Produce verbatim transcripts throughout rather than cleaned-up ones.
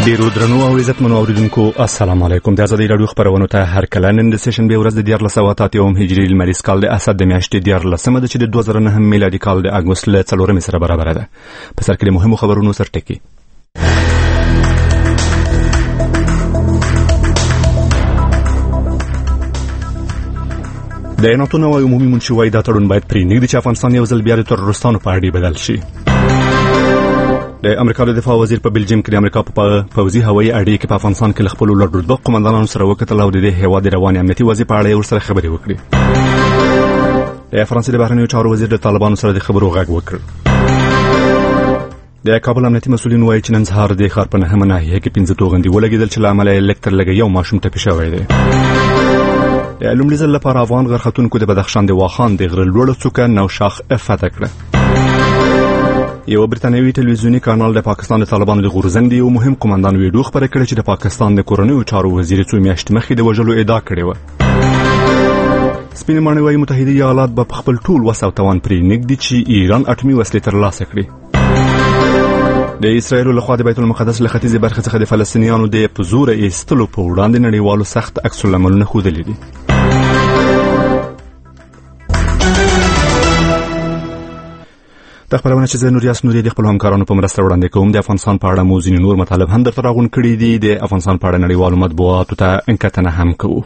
ډیرو درنو او عزتمنو اوریدونکو السلام علیکم. د ازادي رادیو خبرونو ته هر کله نن د سیشن به ورځ د دیار لسواتات یوم هجری المریز کال د اسد د میاشتې دیار لسمه د چې د دوه زره نه میلادي کال د اګوست ل څلورمې سره برابر ده. په سر کې د مهمو خبرونو سرټکی. د ناتو نوی عمومي منشي دا تړون باید پرې نږدې چې افغانستان یو ځل بیا د تروریستانو په اړه بدل شي. د امریکا د دفاع وزیر په بلجیم کې د امریکا په پوځي هوایي اړیکو کې په افغانستان کې خپل لوړ رتبه قومندانانو سره وکتل او د دې هیواد رواني امنیتي وضعیت په اړه ورسره خبرې وکړي. د فرانسې د بهرنیو چارو وزیر د طالبانو سره د خبرو غږ وکړ. د کابل امنیتي مسؤلین وایي چې نن سهار د ښار په نهمه ناحیه کې پنځه توغندي ولګېدل چې له امله یې لږ تر لږه یو ماشوم ټپي شوی دی. د لومړي ځل لپاره افغان غرختونکو د بدخشان د واخان د غره لوړه څوکه نوشاخ فتح کړه. یو برتانوي ټلویزیونی کانال د پاکستان د طالبانو د غورځندې یو مهم قومندان ویډیو خبره کړې چې د پاکستان د کورنیو چارو وزیر څو میاشتې مخکې د وژلو ادعا کړې و. سپین ماڼۍ وايي متحده ایالات به خپل ټول وس او توان پرې نږدي چې ایران اټومي وسلې ترلاسه کړي. د اسرایل له خوا د بیت المقدس له ختیځې برخې څخه د فلسطینیانو د په زور ایستلو په وړاندې نړیوالو سخت عکس العملونه ښودلي دي. د خبرونه چې زه نوریاس نوري د خپل همکارانو په مرسته وړاندې کوم. د افغانستان په اړه مو ځینې نور مطالب هم درته راغون کړي دي. د افغانستان په اړه نړیوالو مطبوعاتو ته انکتنه هم کوو.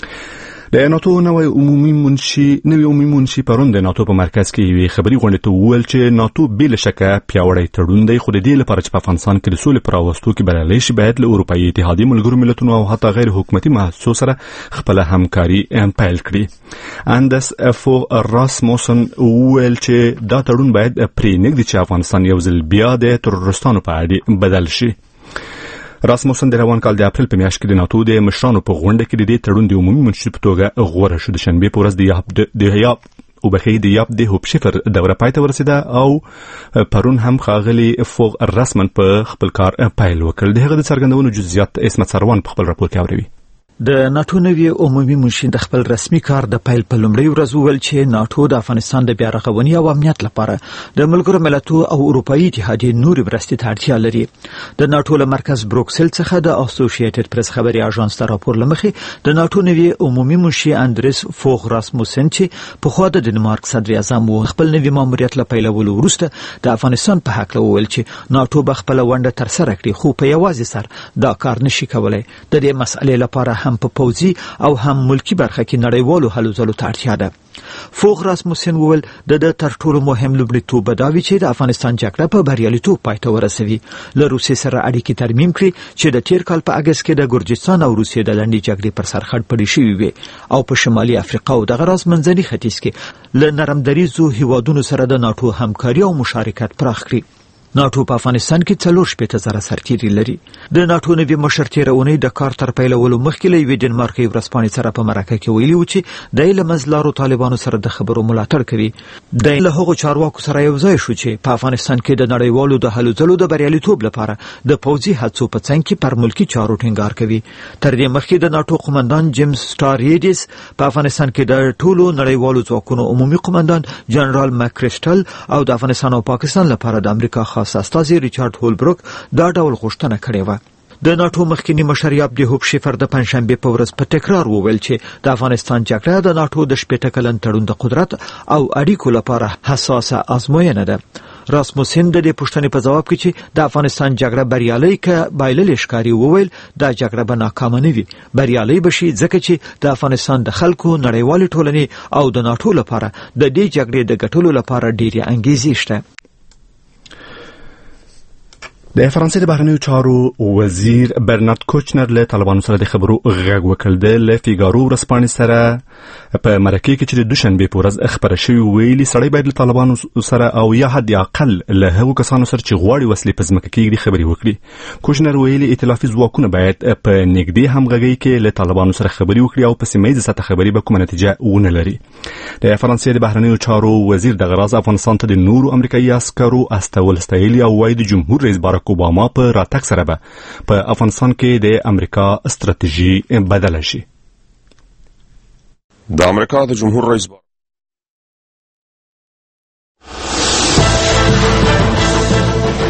د ناتو نوی عمومي منشي نوی عمومي منشي پرون د ناتو په مرکز کې یوې خبري غونډې ته وویل چې ناتو بې شکه پیاوړی تړون دی، خو د دې لپاره چې په افغانستان کې د سولې پر راوستو کې بریالی شي باید له اروپایي اتحادیې ملګرو ملتونو او حتی غیر حکومتي مؤسسو سره خپل همکاري پیل کړي. اندس فو راسموسن وویل چې دا تړون باید پرې نږدې چې افغانستان یو ځل بیا د تروریستانو په اړه بدل شي. راسموسن د روان کال د اپریل په میاشت کې د ناتو د مشرانو په غونډه کې د دې تړون د عمومي منشي په توګه غوره شو. د شنبې په ورځ د یاب د یاب او بخې د یاب د هوپ شفر دوره پای ته ورسېده او پرون هم خاغلی فوق رسمن په خپل کار پایل وکړ. د هغه د څرګندونو جزئیات اسمت سروان په خپل راپور کې اوري. د ناتو نوی عمومي منشي د خپل رسمي کار د پایل په لومړۍ ورځ وویل چې ناتو د افغانستان د بیا رغونې او امنیت لپاره د ملګرو ملتونو او اروپایي اتحادیې نورې مرستې ته اړتیا لري. د ناتو له مرکز بروکسل څخه د اسوسییټډ پریس خبري اژانس ته راپور لمخې د ناتو نوی عمومي منشي اندریس فوغ راسموسن چې په خوا د دنمارک صدر اعظم و خپل نوی ماموریت له پیلولو وروسته د افغانستان په حق وویل چې ناتو به خپل ونډه تر سره کړي، خو په یوازې سر دا کار نشي کولای. د دې مسئلې لپاره هم په پوځي او هم ملکی برخه کې نړیوالو هلو ځلو ته اړتیا ده. فوغ راسموسن وویل د د تر ټولو مهم لومړیتوب به دا وي چې د افغانستان جګړه په بریالیتوب پای ته ورسوي، له روسیې سره اړیکې ترمیم کړي چې د تیر کال په اګست کې د ګرجستان او روسیې د لنډې جګړې پر سر خړ پړې شوې وي او په شمالي افریقا او د غراز منځني ختیځ کې له نرم دریزو هیوادونو سره د ناتو همکاري او مشارکت پراخ کړي. ناتو په افغانستان کې څلور شپېته زره سرتیري لري. د ناتو نوی مشر تېره اونۍ د کار تر پیلولو مخکې له یوې ډنمارکي ورځپاڼې سره په مرکه کې ویلي و چې دی له منځلارو طالبانو سره د خبرو ملاتړ کوي. دی له هغو چارواکو سره یو ځای شو چې په افغانستان کې د نړیوالو د هلو ځلو د بریالیتوب لپاره د پوځي هڅو په څنګ کې پر ملکی چارو ټینګار کوي. تر دې مخکې د ناتو قومندان جیمز سټاریډیس په افغانستان کې د ټولو نړیوالو ځواکونو عمومي قومندان جنرال ماکریسټل او د افغانستان او پاکستان لپاره د امریکا استازي ریچارډ هولبروک دا ډول غوښتنه کړې و. د ناتو مخکنی مشر یاب د هوپ شفر د پنځشنبه په ورځ په تکرار وویل چې د افغانستان جګړه د ناتو د شپېته کلن تړون د قدرت او اړیکو لپاره حساسه آزموینه ده. راسموسن د دې پوښتنې په جواب کې چې د افغانستان جګړه بریالۍ که بایللې ښکاري وویل دا جګړه به ناکامه نه وي، بریالۍ به شي ځکه چې د افغانستان د خلکو نړیوالې ټولنې او د ناتو لپاره د دې جګړې د ګټلو لپاره ډېرې انګیزې شته. د فرانسې د بهرنیو چارو وزیر برنارد کوچنر له طالبانو سره د خبرو غږ وکړ. د له فیګارو ورځپاڼې سره په مرکه کې چې د دوشنبې په ورځ خبره شوې ویلي سړی باید له طالبانو سره او یا حد اقل له هغو کسانو سره چې غواړي وسلې په ځمکه کې خبرې وکړي. کوچنر ویلي ائتلافي ځواکونه باید په نږدې همغږۍ کې له طالبانو سره خبرې وکړي او په سیمه ییزه سطح خبرې به کومه نتیجه ونه لري. د فرانسې د بهرنیو چارو وزیر د غراز افغانستان ته د نورو امریکایي عسکرو استول ستایلي او وايي د جمهور رئیس بارک اوباما په راتګ سره به په افغانستان کې د امریکا ستراتیژي بدله شي. د امریکا د جمهور رئیس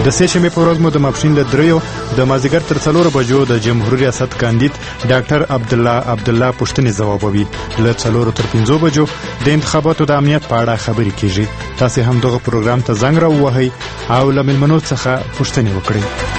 د سه شنبې په ورځ مو د ماپښین له دریو د مازدیګر تر څلورو بجو د جمهوریت ریاست کاندید ډاکټر عبدالله عبدالله پوښتنې ځوابوي. له څلورو تر پنځو بجو د انتخاباتو د امنیت په اړه خبرې کیږي. تاسو هم دغه پروګرام ته زنګ راووهئ او له مېلمنو څخه پوښتنې وکړئ.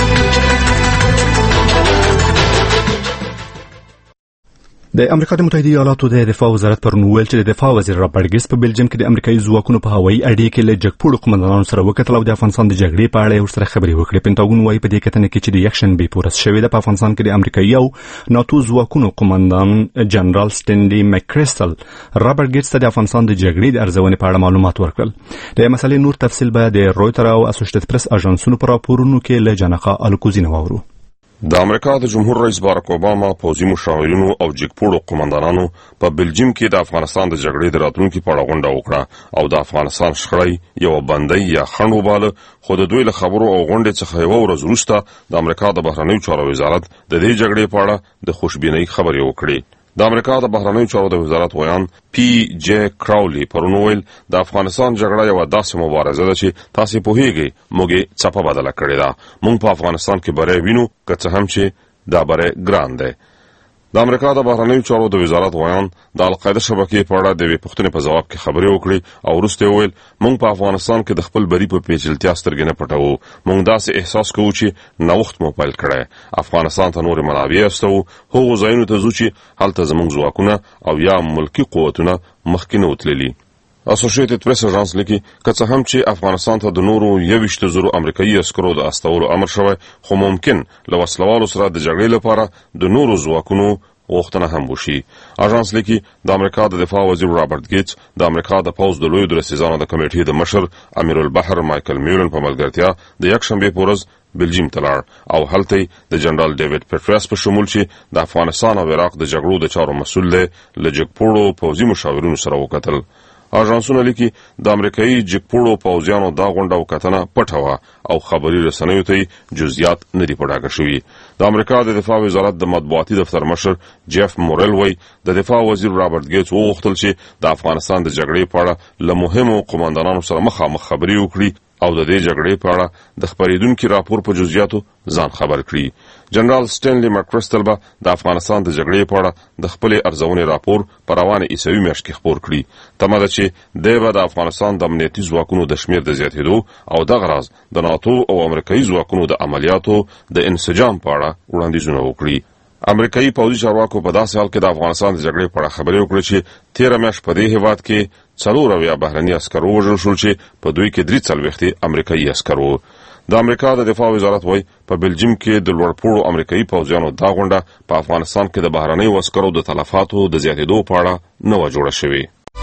د امریکا د متحده ایالاتو د دفاع وزارت پرون ویل چې د دفاع وزیر رابرټ ګیټس په بلجیم کې د امریکایي ځواکونو په هوایي اډې کې له جګپوړو قومندانانو سره وکتل او د افغانستان د جګړې په اړه ورسره خبرې وکړې. پینټاګون وايي په دې کتنه کې چې د یکشنبې په ورځ شوې ده په افغانستان کې د امریکایي او ناتو ځواکونو قومندان جنرال سټینلي مکریسټل رابرټ ګیټس ته د افغانستان د جګړې د ارزونې په اړه معلومات ورکړل. د مسلې نور تفصیل به د رويټر او اسوسییټډ پریس اژانسونو په راپورونو کې له جنقا الکوزینه واورو. د امریکا د جمهور رئیس باراک اوباما پوځي مشاورینو او جګپوړو قومندانانو په بلجیم کې د افغانستان د جګړې د راتلونکو په اړه غونډه وکړه او د افغانستان شخړې یو بندي یا خنډ وباله. خو د دوی له خبرو او غونډې څخه یو ورځ وروسته د امریکا د بهرنیو چارو وزارت د دې جګړې په اړه د خوشبینۍ خبرې وکړې. د امریکا د بهرنیو چارو د وزارت ویان پی جی کراولی پرون ویل د افغانستان جګړه یو داسې مبارزه ده چې تاسو په هیګي موږ څپه بدله کړې ده. موږ په افغانستان کې بری وینو که څه هم چې دا بری ګران ده. د امریکا د بهرنیو چارو د وزارت ویان د القاعده شبکې په اړه د وی پښتنې په جواب کې خبرې وکړې او وروسته ویل موږ په افغانستان کې د خپل بری په پیچلتیا سترګې نه پټو. موږ داسې احساس کوو چې نوښت مو پیل کړی. افغانستان ته نور منابع استو هغه ځایونو ته ځو چې هلته زموږ ځواکونه او یا ملکی قوتونه مخکې نه وتللي. اسوسییټډ پریس اژانس لیکي که څه هم چې افغانستان ته د نورو یویشت زرو امریکایي عسکرو د استولو امر شوی خو ممکن له وسلوالو سره د جګړې لپاره د نورو ځواکونو غوښتنه هم وشي. اژانس لیکي د امریکا د دفاع وزیر رابرټ ګیټس د امریکا د پوځ د لویو درسیزانو د کمیټې د مشر امیر البحر مایکل میولن په ملګرتیا د یکشنبې په ورځ بلجیم ته لاړ او هلته د جنرال ډیوډ پیټرس په شمول چې د افغانستان او عراق د جګړو د چارو مسؤل دی له جګپوړو پوځي مشاورینو سره وکتل. اژانسونه لیکي د امریکایي جګپوړو پوځیانو دا غونډه وکتنه پټه وه او خبري رسنیو ته جزئیات نه دي په ډاګه شوي. د امریکا د دفاع وزارت د مطبوعاتي دفتر مشر جیف مورل وایي د دفاع وزیر رابرټ ګیټس وغوښتل چې د افغانستان د جګړې په اړه له مهمو قومندانانو سره مخامخ خبرې وکړي او د دې جګړې په اړه د خبرېدونکو راپور په جزئیاتو ځان خبر کړي. جنرال سټینلی مکریسټل به د افغانستان د جګړې په اړه د خپل ارزونې راپور په روانه عیسوي میاشت کې خپور کړي. تمه ده چې دی به د افغانستان د امنیتي ځواکونو د شمیر د زیاتېدو او دغه راز د ناتو او امریکایي ځواکونو د عملیاتو د انسجام په اړه وړاندیزونه وکړي. امریکایي پوځي چارواکو په داسې حال کې د افغانستان د جګړې په اړه خبرې وکړې چې تیره میاشت په دې هیواد کې څلور اویا بهرني عسکر ووژل شول چې په دوی کې درې څلوېښت امریکایي عسکر وو. د امریکا د دفاع وزارت وایي په بلجیم کې د لوړپوړو امریکایي پوځیانو دا غونډه په افغانستان کې د بهرنیو عسکرو د تلفاتو د زیاتېدو په اړه نه وه جوړه شوې.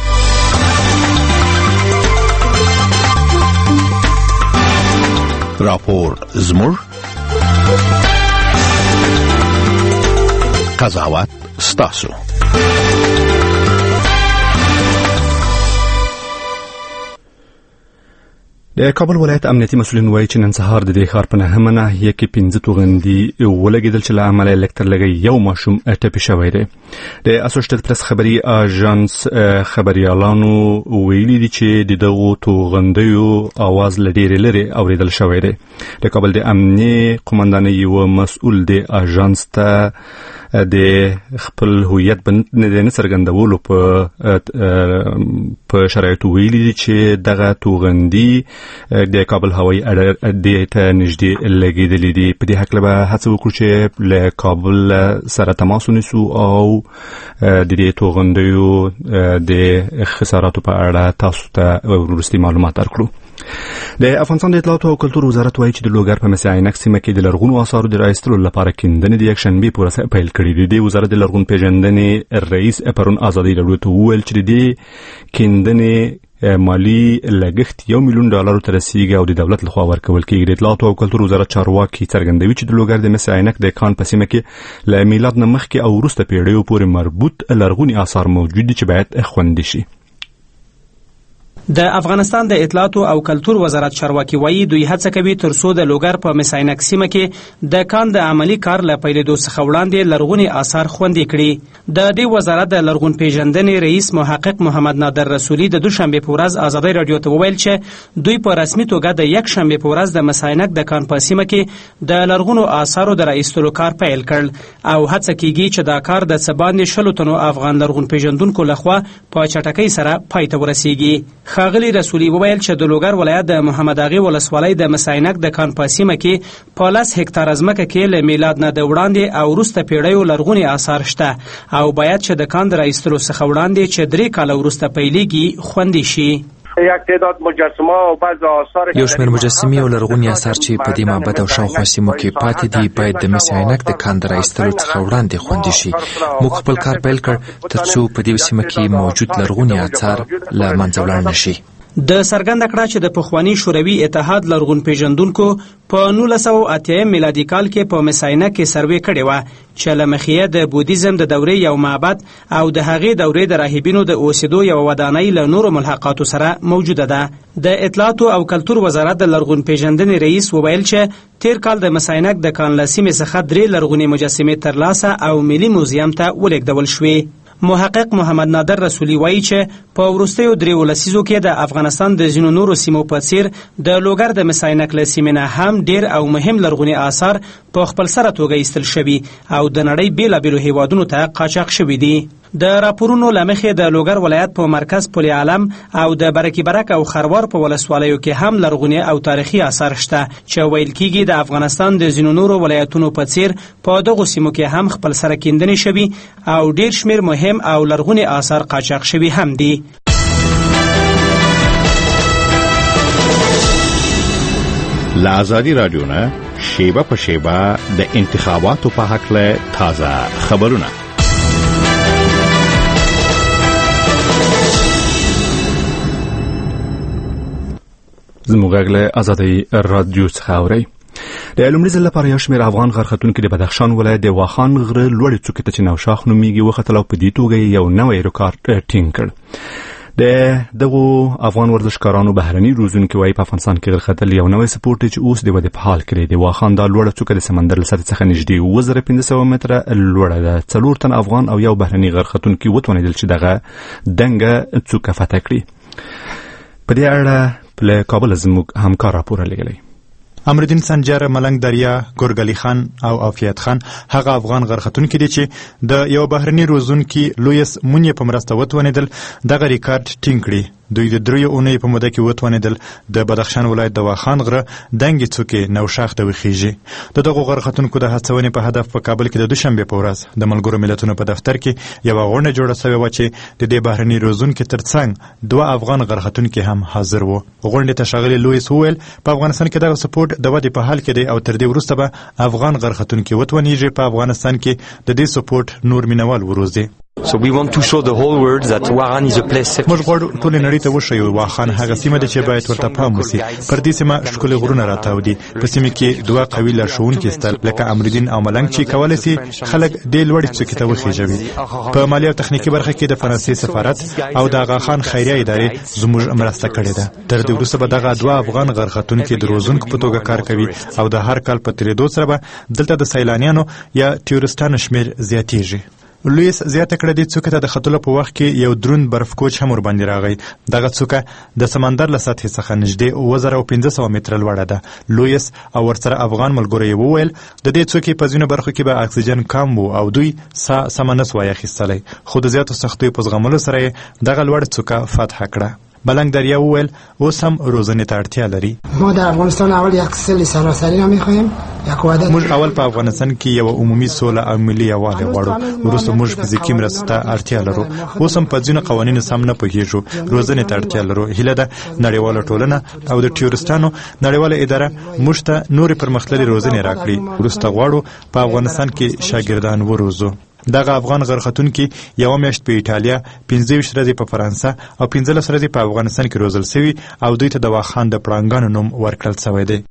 راپور زموږ قضاوت ستاسو. د کابل ولایت امنیتي مسؤلین وایي چې نن سهار د دې ښار په نهمه ناحیه کې پنځه توغندي ولګېدل چې له امله یې لږ تر لږه یو ماشوم ټپي شوی دی. د اسوسییټډ پریس خبري اژانس خبريالانو ویلي دي چې د دغو توغندیو اواز له ډېرې لرې اورېدل شوی دی. د کابل د امنیه قومندانۍ یو مسؤل د اژانس ته د خپل هویت نه څرګندولو په په شرایطو ویلي دي چې دغه توغندي د کابل هوایي اډې ته نږدې لګېدلې دي. په دې هکله به هڅه وکړو چې له کابل سره تماس ونیسو او د دې توغندیو د خساراتو په اړه تاسو ته وروستي معلومات درکړو. د افغانستان د اطلاعات او کلتور وزارت وایي چې د لوګر په مسي عینک سیمه کې د لرغونو آثارو د رایستلو لپاره کیندنې د یکشنبې په ورځ پیل کړې دي. د وزارت د لرغون پیژندنې رئیس پرون ازادي راډیو ته وویل چې د کیندنې مالی لګښت یو میلیون ډالر ته رسیږي او د دولت لخوا ورکول کېږي. د اطلاعات او کلتور وزارت چارواکي څرګندوي چې د لوګر د مسي عینک د کان په سیمه کې له میلاد نه مخکې او وروسته پیړیو پورې مربوط لرغوني آثار موجود دي چې باید خوندي شي. د افغانستان د اطلاعات او کلتور وزارت چارواکي وایي دوی هڅه کوي ترڅو د لوګر په مساینک سیمه کې د کان د عملی کار له پیلېدو څخه وړاندې لرغوني آثار خوندي کړي. د دې وزارت د لرغون پیژندنې رئیس محقق محمد نادر رسولي د دوشنبه په ورځ ازادي رادیو ته وویل چې دوی په رسمي توګه د یک شنبه په ورځ د مساینک د کان په سیمه کې د لرغونو آثارو د رایستلو کار پیل کړ او هڅه کیږي چې دا کار د څه باندې شلو تنو افغان لرغون پیژندونکو لخوا په چټکۍ سره پای ته ورسیږي. ښاغلي رسولي وویل چې د لوګر ولایت د محمد اغې ولسوالۍ د مساینک د کان په سیمه کې په لس هکتاره ځمکه کې له میلاد نه د وړاندې او وروسته پیړیو لرغوني آثار شته او باید چې د کان د رایستلو څخه وړاندې چې درې کاله وروسته پیلېږي خوندي شي. یک تعداد مجسمه او بعض آثار یو شمېر مجسمې او لرغوني آثار چې په دې معبد او شاوخوا سیمو کې پاتې دي باید د مساینک د کان د رایستلو څخه وړاندې خوندي شي. موږ خپل کار پیل کړ ترڅو په دې سیمه کې موجود لرغوني آثار له منځه ولاړ نه شي. د څرګنده کړه چې د پخواني شوروي اتحاد لرغون پیژندونکو په نولس سوه اتیا میلادي کال کې په مساینک کې سروې کړې وه چې له مخې د بودیزم د دورې یو معبد او د هغې دورې د راهبینو د اوسېدو یوه ودانۍ له نورو ملحقاتو سره موجوده ده. د اطلاعاتو او کلتور وزارت د لرغون پیژندنې رئیس وویل چې تیر کال د مساینک د کان له سیمې څخه درې لرغونې مجسمې ترلاسه او ملي موزیم ته ولېږدول شوې. محقق محمد نادر رسولي وایي چې په وروستیو دریو لسیزو کې د افغانستان د ځینو نورو سیمو په څیر د لوګر د مساینک له سیمې نه هم ډیر او مهم لرغوني آثار په خپل سره توګه ایستل شوي او د نړۍ بېلابېلو هیوادونو ته قاچاق شوي دي. د راپورونو له مخې د لوګر ولایت په مرکز پل عالم او د برکي برک او خروار په ولسوالیو کې هم لرغوني او تاریخي آثار شته چې ویل کېږي د افغانستان د ځینو نورو ولایتونو په څیر په دغو سیمو کې هم خپل سره کیندنې شوي او ډیر شمېر مهم او لرغوني آثار قاچاق شوي هم دي. له ازادي رادیو نه شیبه په شیبه د انتخاباتو په هکله تازه خبرونه. زموږ غږ له ازادي رادیو څخه اورئ. د لومړي ځل لپاره یو شمېر افغان غرختونکي د بدخشان ولایت د واخان غره لوړې څوکې ته چې نوشاخ نومیږي وختل او په دې توګه یو نوی ریکارډ ټینګ کړ. د دغو افغان ورزشکارانو بهرني روزونکي وایي په افغانستان کې غرختل یو نوی سپورټ دی چې اوس د ودې په حال کې دی. د واخان دا لوړه څوکه د سمندر له سطحې څخه نږدې اووه زره پنځه سوه متره لوړه ده. څلور تن افغان او یو بهرني غرختونکي وتوانېدل چې دغه دنګه څوکه فتح کړي. په دې اړه له کابل زموږ همکار راپور لګلی. امرالدین سنجر، ملنګ دریا، ګورګلی خان او عافیت خان هغه افغان غرختونکي دي چې د یو بهرني روزونکي لویس مونی په مرسته وتوانېدل دغه ریکارډ ټینګ کړي. دوی د دریو اونۍ په موده کې وتوانېدل د بدخشان ولایت د واخان غره دنګې څوکې نوشاخ ته وخیږي. د دغو غرختونکو د هڅونې په هدف په کابل کې د دوشنبې په ورځ د ملګرو ملتونو په دفتر کې یوه غونډه جوړه سوې وه چې د دې بهرني روزونکي ترڅنګ دوه افغان غرختونکي هم حاضر وو. غونډې ته ښاغلي لویس وویل په افغانستان کې دغه سپورټ د ودې په حال کې دی او تر دې وروسته به افغان غرختونکي وتوانېږي په افغانستان کې د دې سپورټ نور مینوال وروزي. So we want to show the whole world that Waran is a place safe. موږ غواړو ټولې نړۍ ته وښیو واخان هغه سیمه ده چې باید ورته پام وشي. پر دې سیمه ښکلي غرونه راتاو دي. په سیمه کې دوه قوي لارښوونکي شته لکه امرالدین او ملنګ چې کولی شي خلک دې لوړې څوکې ته وخېژوي. په مالي او تخنیکي برخه کې د فرانسې سفارت او د آغاخان خیریه ادارې زموږ مرسته کړې ده. تر دې وروسته به دغه دوه افغان غرختونکي د روزونکو په توګه کار کوي او د هر کال په تېرېدو سره به دلته د سیلانیانو یا ټوریسټانو شمېر زیاتېږي. لویس زیاته کړه دې څوکه ته د ختلو په وخت کې یو دروند برف کوچ هم ورباندې راغی. دغه څوکه د سمندر له سطحې څخه نږدې اووه زره پنځه سوه متره لوړه ده. لویس او ورسره افغان ملګرو یې وویل د دې څوکې په ځینو برخو کې به اکسیجن کم و او دوی ساه سمه نه سوای اخیستلی، خو د زیاتو سختیو په زغملو سره یې دغه لوړه څوکه فتح کړه. ملنګ دریا وویل اوس هم روزنې ته اړتیا لري. ما در افغانستان اول یک سل سراسری را میخواهیم. موږ اول په افغانستان کې یو عمومي سوله او ملي یووالی غواړو. وروسته موږ فزیکي مرستو ته اړتیا لرو. اوس هم په ځینو قوانینو سم نه پوهېږو. روزنې ته اړتیا لرو. هیله ده نړیواله ټولنه او د ټوریسټانو نړیواله اداره موږ ته نورې پرمختللې روزنې راکړي. وروسته غواړو په افغانستان کې شاګردان وروزو. دغه افغان غرختونکي یو میاشت په ایټالیا، پنځه ویشت ورځې په فرانسه او پنځلس ورځې په افغانستان کې روزل شوي او دوی ته د واخان د پړانګانو نوم ورکړل شوی دی.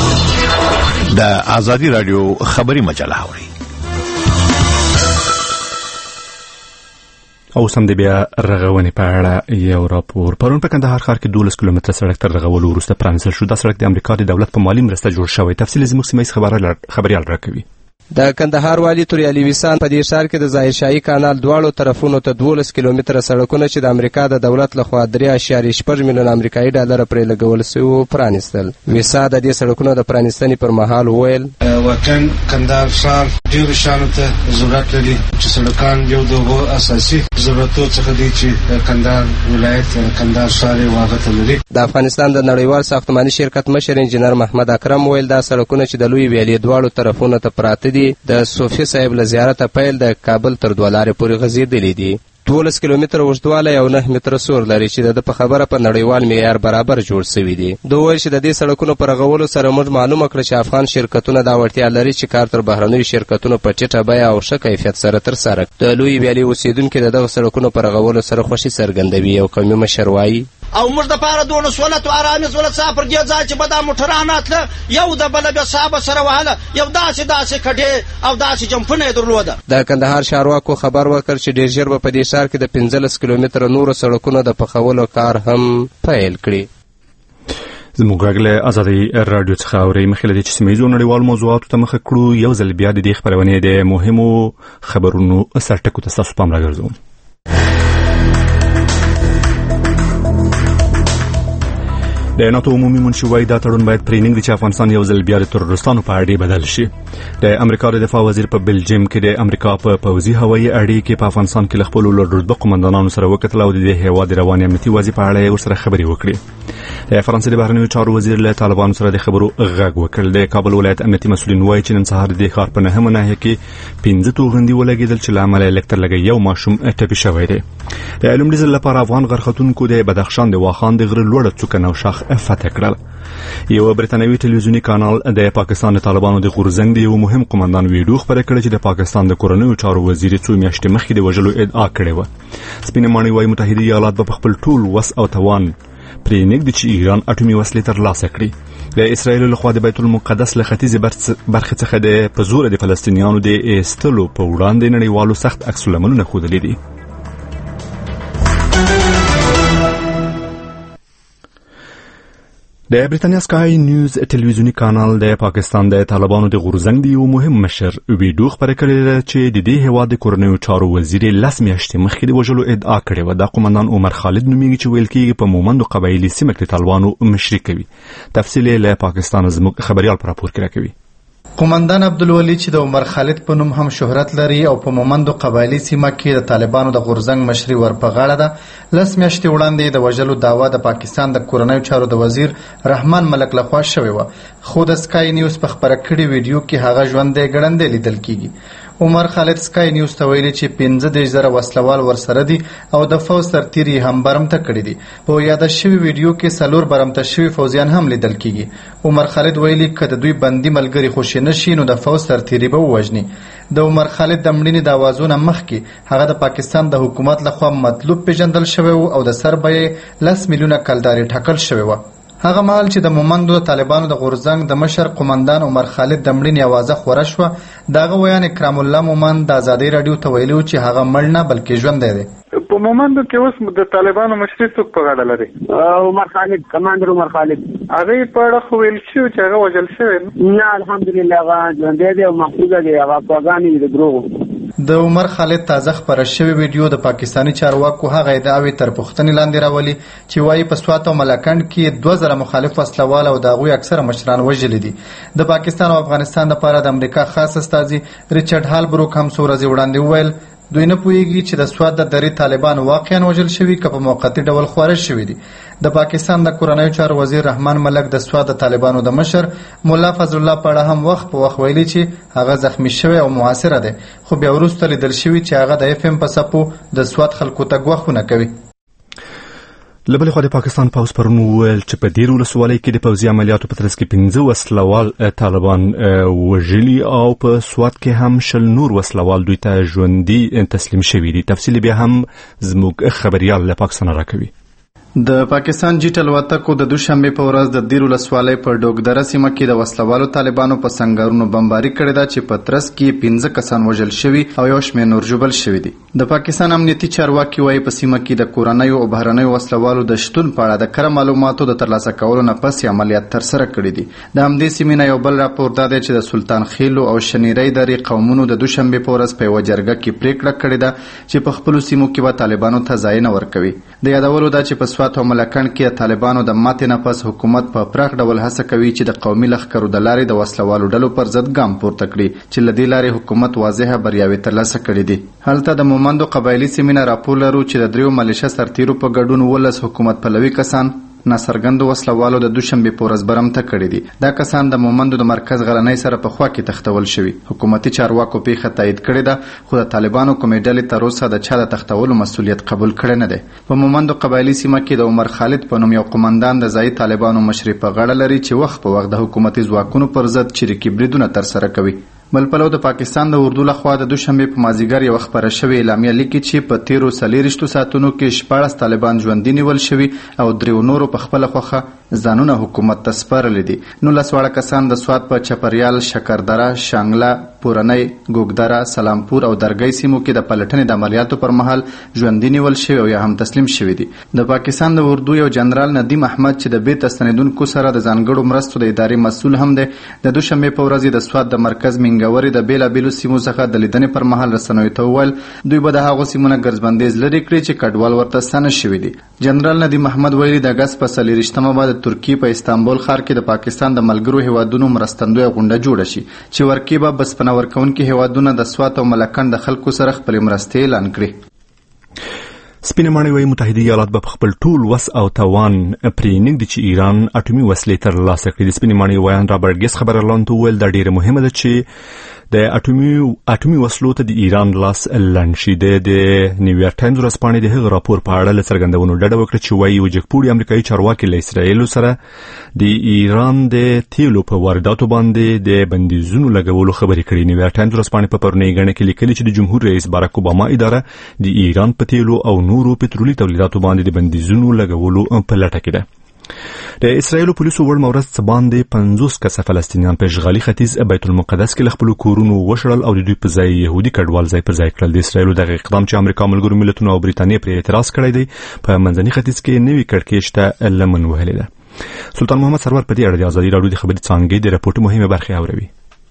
د ازادي رادیو خبري مجله اوري. او سم د بیا رغونې په اړه یو راپور. پرون په کندهار ښار کې دولس کیلومتره سړک تر رغولو وروسته پرانیستل شو. دا سړک د امریکا د دولت په مالي مرسته جوړ شوی. تفصیل زموږ سیمه ییز خبریال راکوي. د کندهار والی توري علي وسان په دې ښار کې د ظاهر شاهي کانال دواړو طرفونو ته دولس کیلومتره سړکونه چې د امریکا د دولت لخوا درې اعشاریه شپږ میلیون امریکایي ډالر پرې لګول شوي پرانیستل. وسا د دې سړکونو د پرانیستنې پر مهال وویل وطن کندهار ښار ډېرو شیانو ته ضرورت لري چې سړکان یو د هغو اساسي ضرورتو څخه دی چې کندهار ولایت کندهار ښار یې واغته لري. د افغانستان د نړیوال ساختماني شرکت مشر انجینر محمد اکرم ویل دا سړکونه چې د لوی ویالې دواړو طرفونو ته پراته دي د صوفي صاحب له زیارته پیل د کابل تر دوه لارې پورې غځېدلي دي. دولس کیلومتره اوږدوالی او نه متره سور لري چې د ده په خبره په نړیوال معیار برابر جوړ شوي دي. ده وویل چې د دې سړکونو په رغولو سره موږ معلومه کړه چې افغان شرکتونه دا وړتیا لري چې کار تر بهرنیو شرکتونو په ټیټه بیه او ښه کیفیت سره ترسره کړي. د لویې ویالې اوسېدونکي د دغه سړکونو په رغولو سره خوښي څرګندوي. یو قومي مشر وایي او موږ دپاره دونه سهولت او ارامي سوله څه پر دې ځای چې به دا موټران اتله یو د بله بیا ساه به سره وهله یو داسې داسې کټې او داسې جمپونه یې درلوده. د کندهار ښاروالو خبر ورکړ چې ډېر ژر به په دې ښار کې د پنځلس کیلومتره نورو سړکونو د پخولو کار هم پیل کړي. زموږ غږ له ازادۍ راډیو څخه اورئ. مخکې له دې چې سیمه ییزو نړیوالو موضوعاتو ته مخه کړو، یو ځل بیا د دې خپرونې د مهمو خبرونو سرټکو ته ستاسو پام راګرځوم. د ناتو عمومي منشي وایي دا تړون باید پرېنږدي چې افغانستان یو ځل بیا د ترورستانو په اډې بدل شي. د امریکا د دفاع وزیر په بلجیم کې د امریکا په پوځي هوایي اډې کې په افغانستان کې له خپلو لوړرتبه قومندانانو سره وکتل او د دې هېواد د رواني امنیتي وضع په اړه یې ورسره خبرې وکړې. د فرانسې د بهرنیو چارو وزیر له طالبانو سره د خبرو غږ وکړ. د کابل ولایت امنیتي مسؤلین وایي چې نن سهار د دې ښار په نهمه ناحیه کې پنځه توغندي ولګېدل چې له امله یې لږ تر لږه یو ماشوم ټپي شوی دی. د لومړي ځل لپاره افغان غرختونکو د بدخشان د واخان د غره لوړه څوکه نوشاخ فتح کړل. یو برتانوي ټلویزیونی کانال د پاکستان د طالبانو د غورځنګ د یو مهم قومندان ویډیو خپره کړه چې د پاکستان د کورنیو چارو وزیر څو میاشتې مخکې د وژلو ادعا کړې وه. سپینه ماڼۍ وایي متحده ایالات به په خپل ټول وس او توان پرېنږدي چې ایران اټومي وسلې ترلاسه کړي. د اسرایلو لخوا د بیت المقدس له ختیځې برخې څخه د په زوره د فلسطینیانو د ایستلو په وړاندې نړیوالو سخت عکس العملونه ښودلي دي. د بریتانیا سکای نیوز ټلویزیونی کانال د پاکستان د طالبانو د غورځنګ د یو مهم مشر ویډیو خپره کړې ده چې د دې هېواد د کورنیو چارو وزیر لس میاشتې مخکې د وژلو ادعا کړې وه. دا قومندان عمر خالد نومیږي چې ویل کېږي په مومندو قبایلي سیمه کې د طالبانو مشري کوي. تفصیل یې له پاکستان زموږ خبریال په راپور کې راکوي. قومندان عبدالولي چې د عمر خالد په نوم هم شهرت لري او په مومندو قبایلي سیمه کې د طالبانو د غورځنګ مشري ورپه غاړه ده، لس میاشتې وړاندې د وژلو دعوا د پاکستان د کورنیو چارو د وزیر رحمان ملک لخوا شوې وه، خو د سکای نیوز په خپره کړې ویډیو کې هغه ژوندی ګړندی لیدل کیږي. عمر خالد سکای نیوز ته ویلي چې پنځه دېرش زره وسلوال ورسره دي او د فوج سرتیري هم برمته کړي دي. په یاده شوي ویډیو کې څلور برمته شوي فوجیان هم لیدل کیږي. عمر خالد ویلي که د دوی بندي ملګري خوشې نه شي نو د فوج سرتیري به ووژني. د عمر خالد د مړینې د اوازونه مخکې هغه د پاکستان د حکومت لخوا مطلوب پیژندل شوی و او د سر بیه لس میلیونه کلدارې ټاکل شوې وه. هغه مهال چې د مومندو د طالبانو د غورځنګ د مشر قومندان عمر خالد د مړینې اوازه خوره شوه، د هغه ویان اکرام الله مومند د ازادۍ راډیو ته ویلي و چې هغه مړ نه بلکې ژوندی دی. په مومندو کې اوس د طالبانو مشري څوک په غاړه لري؟ عمر خالد، کمانډر عمر خالد. هغه په اړه خو ویل شوی چې هغه وژل شوی نه؟ الحمدلله هغه ژوندی دی او محفوظ دی. هغه افغاني دی دروغ. د عمر خالد تازه خپره شوی ویډیو د پاکستاني چارواکو هغه ادعاوې تر پوښتنې لاندې راولي چې وایي په سوات او ملکنډ کې دوه زره مخالف وسلوال او د هغوی اکثره مشران وژلي دي. د پاکستان او افغانستان لپاره د امریکا خاص استازي ریچارډ هالبروک هم څو ورځې وړاندې وویل دوی نه پوهیږي چې د سوات د درې طالبان واقعا وژل شوي که په موقتي ډول خواره شوي دي. د پاکستان د کورنیو چارو وزیر رحمان ملک د سوات د طالبانو د مشر مولا فضل الله په اړه هم وخت په وخت ویلي چې هغه زخمی شوی او معاصره دی، خو بیا وروسته لیدل شوي چې هغه د اف ام په څپو د سوات خلکو ته ګواښونه کوي. له بلې خوا د پاکستان پوځ پرون وویل چې په دیر ولسوالۍ کې د پوځي عملیاتو په ترڅ کې پنځه وسلوال طالبان وژلي او په سوات کې هم شل نور وسلوال دوی ته ژوندي تسلیم شوي دي. تفصیل بیا هم زموږ خبریال له پاکستان راکوي. د پاکستان جیټ الوتکو د دوشنبه په ورځ د دیر ولسوالۍ په ډوګدره سیمه کې د وسلوالو طالبانو په سنگارونو بمباري کړې ده چې په ترڅ کې پنځه کسان وژل شوي او یو شمېر نور ژوبل شوي دي. د پاکستان امنیتي چارواکي وایي په سیمه کې د کورنیو او بهرنیو وسلوالو د شتون په اړه د کره معلوماتو د ترلاسه کولو نه پس عملیات ترسره کړي دي. د همدې سیمې نه یو بل راپور دا دی چې د سلطان خیلو او شنیري درې قومونو د دوشنبه په ورځ په یوه جرګه کې پریکړه کړې ده چې په خپلو سیمو کې به طالبانو ته ځای نه ورکوي. د یادولو ده چې په سوات او ملکنډ کې د طالبانو د ماتې نه پس حکومت په پراخ ډول هڅه کوي چې د قومي لښکرو د لارې د وسلوالو ډلو پر ضد ګام پورته کړي چې له دې لارې حکومت واضحه بریاوې ترلاسه کړي دي. هلته د مومندو قبایلي سیمې نه راپور لرو چې د دریو ملیشه سرتیرو په ګډون ولس حکومت پلوي کسان ناڅرګندو وسلوالو د دوشنبه په ورځ برمته کړي دي. دا کسان د مومندو د مرکز غرنۍ سره په خوا کې تختول شوي. حکومتي چارواکو پیښه تایید کړې ده خو د طالبانو کومې ډلې تر اوسه د چا د تختولو مسؤلیت قبول کړی نه دی. په مومندو قبایلي سیمه کې د عمر خالد په نوم یو قومندان د ځایي طالبانو مشري په غاړه لري چې وخت په وخت د حکومتي ځواکونو پر ضد چریکي بریدونه ترسره کوي. بل پلو د پاکستان د اردو لخوا د دوشنبه په مازیګر یو خبره شوې اعلامیه لیکي چې په تیرو څلېرویشتو ساعتونو کې شپاړس طالبان ژوندي نیول شوي او دریو نورو په خپله خوښه ځانونه حکومت ته سپارلي دي. نولس واړه کسان د سوات په چپریال، شکردره، شانګله، پورنۍ، ګوګدره، سلامپور او درګۍ سیمو کې د پلټنې د عملیاتو پر مهال ژوندي نیول شوي او یا هم تسلیم شوي دي. د پاکستان د اردو یو جنرال ندیم احمد چې د بیرته ستنېدونکو سره د ځانګړو مرستو د ادارې مسؤل هم دی، د دوشنبه په ورځ د سوات د مرکز منګوري د بیلابیلو سیمو څخه د لیدنې پر مهال رسنیو ته وویل دوی به د هغو سیمو نه ګرځبندیز لرې کړي چې کډوال ورته ستانه شوي دي. جنرال ندیم احمد ویلي د اګست په څلېرویشتمه به د ترکیې په استانبول ښار کې د پاکستان د ملګرو هیوادونو مرستندویه غونډه جوړه شي چې ورکې به بسپنه ورکوونکي هیوادونه د سوات او ملکنډ د خلکو سره خپلې مرستې اعلان کړي. سپینې ماڼۍ وایي متحده ایالات به په خپل ټول وس او توان پرې نږدي چې ایران اټومي وسلې ترلاسه کړي. د سپینې ماڼۍ وایان رابرټ ګیس خبررلانو ته وویل دا ډېره مهمه ده چې د اټومي اټومي وسلو ته د ایران لاس لنډ شي. د نیویارک ټایمز ورځپاڼې د هغه راپور په اړه له څرګندونو ډډه وکړه چې وایي وجګپوړي امریکایي چارواکي له اسرایلو سره د ایران د تیلو په وارداتو باندې د بندیزونو لګولو خبرې کړي. نیویارک ټایمز ورځپاڼې په پرونۍ ګڼه کې لیکلي چې د جمهور رئیس باراک اوباما اداره د ایران په تیلو او نورو پټرولي تولیداتو باندې د بندیزونو لګولو په لټه کې ده. د اسرایلو پولیسو وړ مورز څه باندې پنځوس کسه فلسطینیان په اشغالي ختیځ بیت المقدس کې له خپلو کورونو وشړل او د دوی په ځای یهودي کډوال ځای پر ځای کړل. د اسرایلو دغه اقدام چې امریکا، ملګرو ملتونو او بریتانیا پرې اعتراض کړی دی په منځني ختیځ کې نوي کړکېچ ته لمن وهلې ده. سلطان محمد سرور په دې اړه د ازادي راډیو د خبري څانګې د راپورټ مهمه برخه اوري.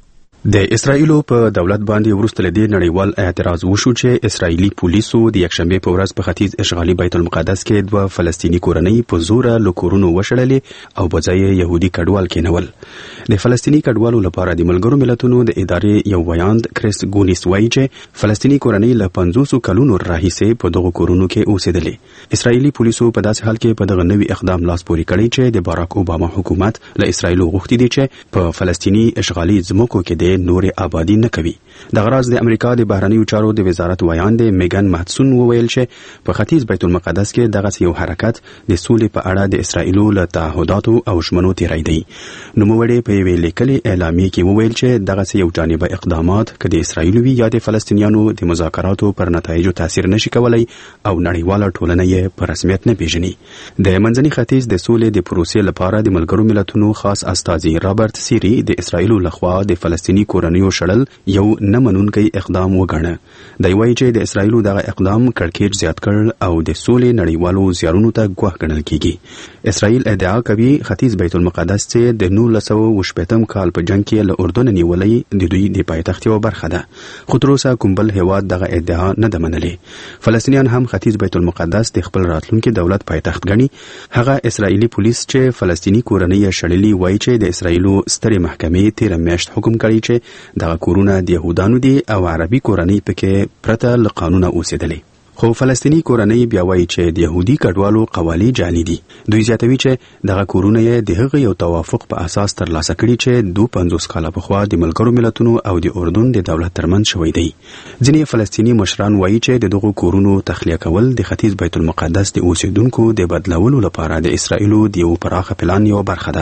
د اسرایلو په دولت باندې وروسته له دې نړیوال اعتراض وشو چې اسرایلی پولیسو د یکشنبه په ورځ په ختیځ اشغالي بیت المقدس کې دوه فلسطینی کورنۍ په زور له کورونو وشړلې او په ځای يهودي کډوال کېنول. د فلسطینی کډوالو لپاره د ملګرو ملتونو د ادارې یو ویاند کریس ګونیس وایي چې فلسطینی کورنۍ له پنځوس کلونو راهیسې په دغه کورونو کې اوسېدلې. اسرایلی پولیسو په داسې حال کې په دغه نوي اقدام لاس پورې کړی چې د باراک اوباما حکومت له اسرایلو غوښتي دي چې په فلسطینی اشغالي ځمکو کې نور آبادی نه کوي. د غراض د امریکا د بهرنیو چارو د وزارت ویاند میګن ماتسون وویل چې په ختیځ بیت المقدس کې دغه یو حرکت د سولې په اړه د اسرایلو له تعهداتو او ژمنو تیری دی. نوموړی په یوې لیکلې اعلامیې کې وویل چې دغه یو جانبه اقدامات که د اسرایلو وي یا د فلسطینیانو د مذاکراتو پر نتایجو تاثیر نشي کولای او نړیواله ټولنه یې په رسمیت نه پیژني. د منځني ختیځ د سولې د پروسې لپاره د ملګرو ملتونو خاص استازي رابرټ سیری د اسرایلو لخوا د فلسطینی کورنۍ شړل یو نه منونکی اقدام وګڼه. دی وایي چې د اسرایلو دغه اقدام کړکېچ زیات کړ او د سولې نړیوالو زیارونو ته ګواښ ګڼل کیږي. اسرایل ادعا کوي ختیځ بیت المقدس چې د نولس سوه او شپېتم کال په جنگ کې له اردن نیولې د دوی د پایتخت یوه برخه ده، خو تر اوسه کوم بل هیواد دغه ادعا نه ده منلې. فلسطینیان هم ختیځ بیت المقدس د خپل راتلونکي دولت پایتخت ګڼي. هغه اسرایلی پولیس چې فلسطینی کورنۍ شړلې وایي چې د اسرایلو سترې محکمې تیر میاشت حکم کړی چې دغه کورونه د يهودانو دي او عربي کورنۍ پکې پرته له قانونه اوسېدلې. خو فلسطینی کورنۍ بیا وایي چې د يهودي کډوالو قوالی جعلي دي. دوی زیاتوي چې دغه کورونه یې د هغه یو توافق په اساس ترلاسه کړي چې دوه پنځوس کاله پخوا د ملګرو ملتونو او د اردن د دولت ترمنځ شوی دی. ځینې فلسطینی مشران وایي چې دغه کورونو تخلیه کول د ختیځ بیت المقدس د اوسیدونکو د بدلولو لپاره د اسرایلو د یو پراخه پلان یو برخه ده.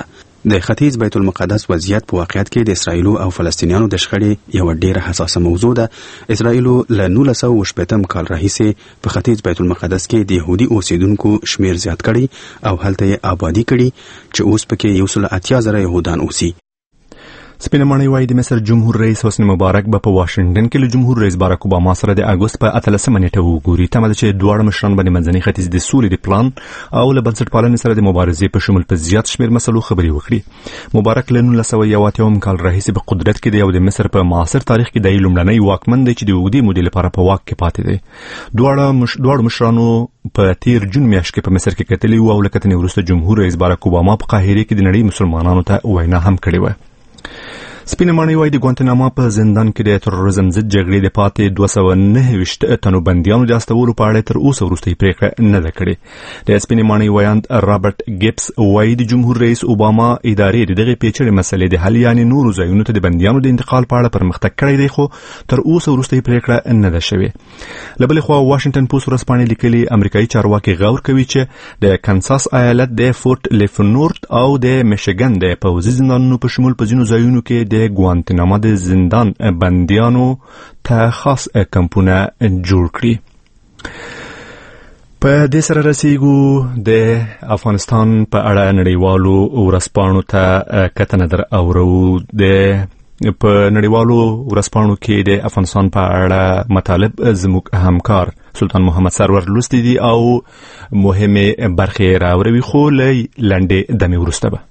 د ختیځ بیت المقدس وضعیت په واقعیت کې د اسرایل او فلسطینیانو د شخړې یو ډیره حساسه موضوع ده. اسرایل له نولس سوه شپږم کال راهیسې په ختیځ بیت المقدس کې د يهودي اوسیدونکو شمیر زیات کړي او هلته یې آبادی کړي چې اوس پکې یو سل اتیا زره يهودان اوسي. سپینه ماڼۍ وايي د مصر جمهور رئیس حسنی مبارک به په واشنگټن کې له جمهور رئیس باراک اوباما سره د اګوست په اتلسمه نیټه وګوري. تمه ده چې دواړه مشران باندې منځني ختیځ د سولې د پلان او له بنسټپالنې سره د مبارزې په شمول په زیات شمیر مسلو خبرې وکړي. مبارک له نولس سوه یو اتیا کال راهیسې په قدرت کې دی او د مصر په معاصر تاریخ کې د لومړنی واکمن دی چې د اوږدې مودې لپاره په واک کې پاتې دی. دواړه مش... دواړو مشرانو په تیر جون میاشت کې په مصر کې کتلي او له کتنې وروسته جمهور رئیس باراک اوباما په قاهره کې د نړۍ مسلمانانو ته وینا هم کړې و. سپینه ماڼۍ وايي د ګوانتناما په زندان کې د تروریزم ضد جګړې د پاتې دوه سوه نهه ویشت تنو بندیانو د استولو په اړه تر اوسه وروستۍ پریکړه نه ده کړې. د سپینې ماڼۍ ویاند رابرټ ګیبس وايي د جمهور رئیس اوباما ادارې د دغه پیچلې مسلې د حل یعنی نورو ځایونو ته د بندیانو د انتقال په اړه پرمختګ کړی دی خو تر اوسه وروستۍ پریکړه نه ده شوې. له بلې خوا واشنګټن پوسټ ورځپاڼې لیکلي امریکایي چارواکي غور کوي چې د کنساس ایالت د فورټ لیفنورت او د میشیګن د پوځي زندانونو په شمول په ځینو ځایونو کې د ګوانتناما د زندان بندیانو ته خاص کمپونه جوړ کړي. په دې سره رسیږو د افغانستان په اړه نړیوالو ورځپاڼو ته کتنه در اورو. د په نړیوالو ورځپاڼو کې د افغانستان په اړه مطالب زموږ همکار سلطان محمد سرور لوستي دي او مهمه برخې راوړي خو لې لنډې دمې وروسته به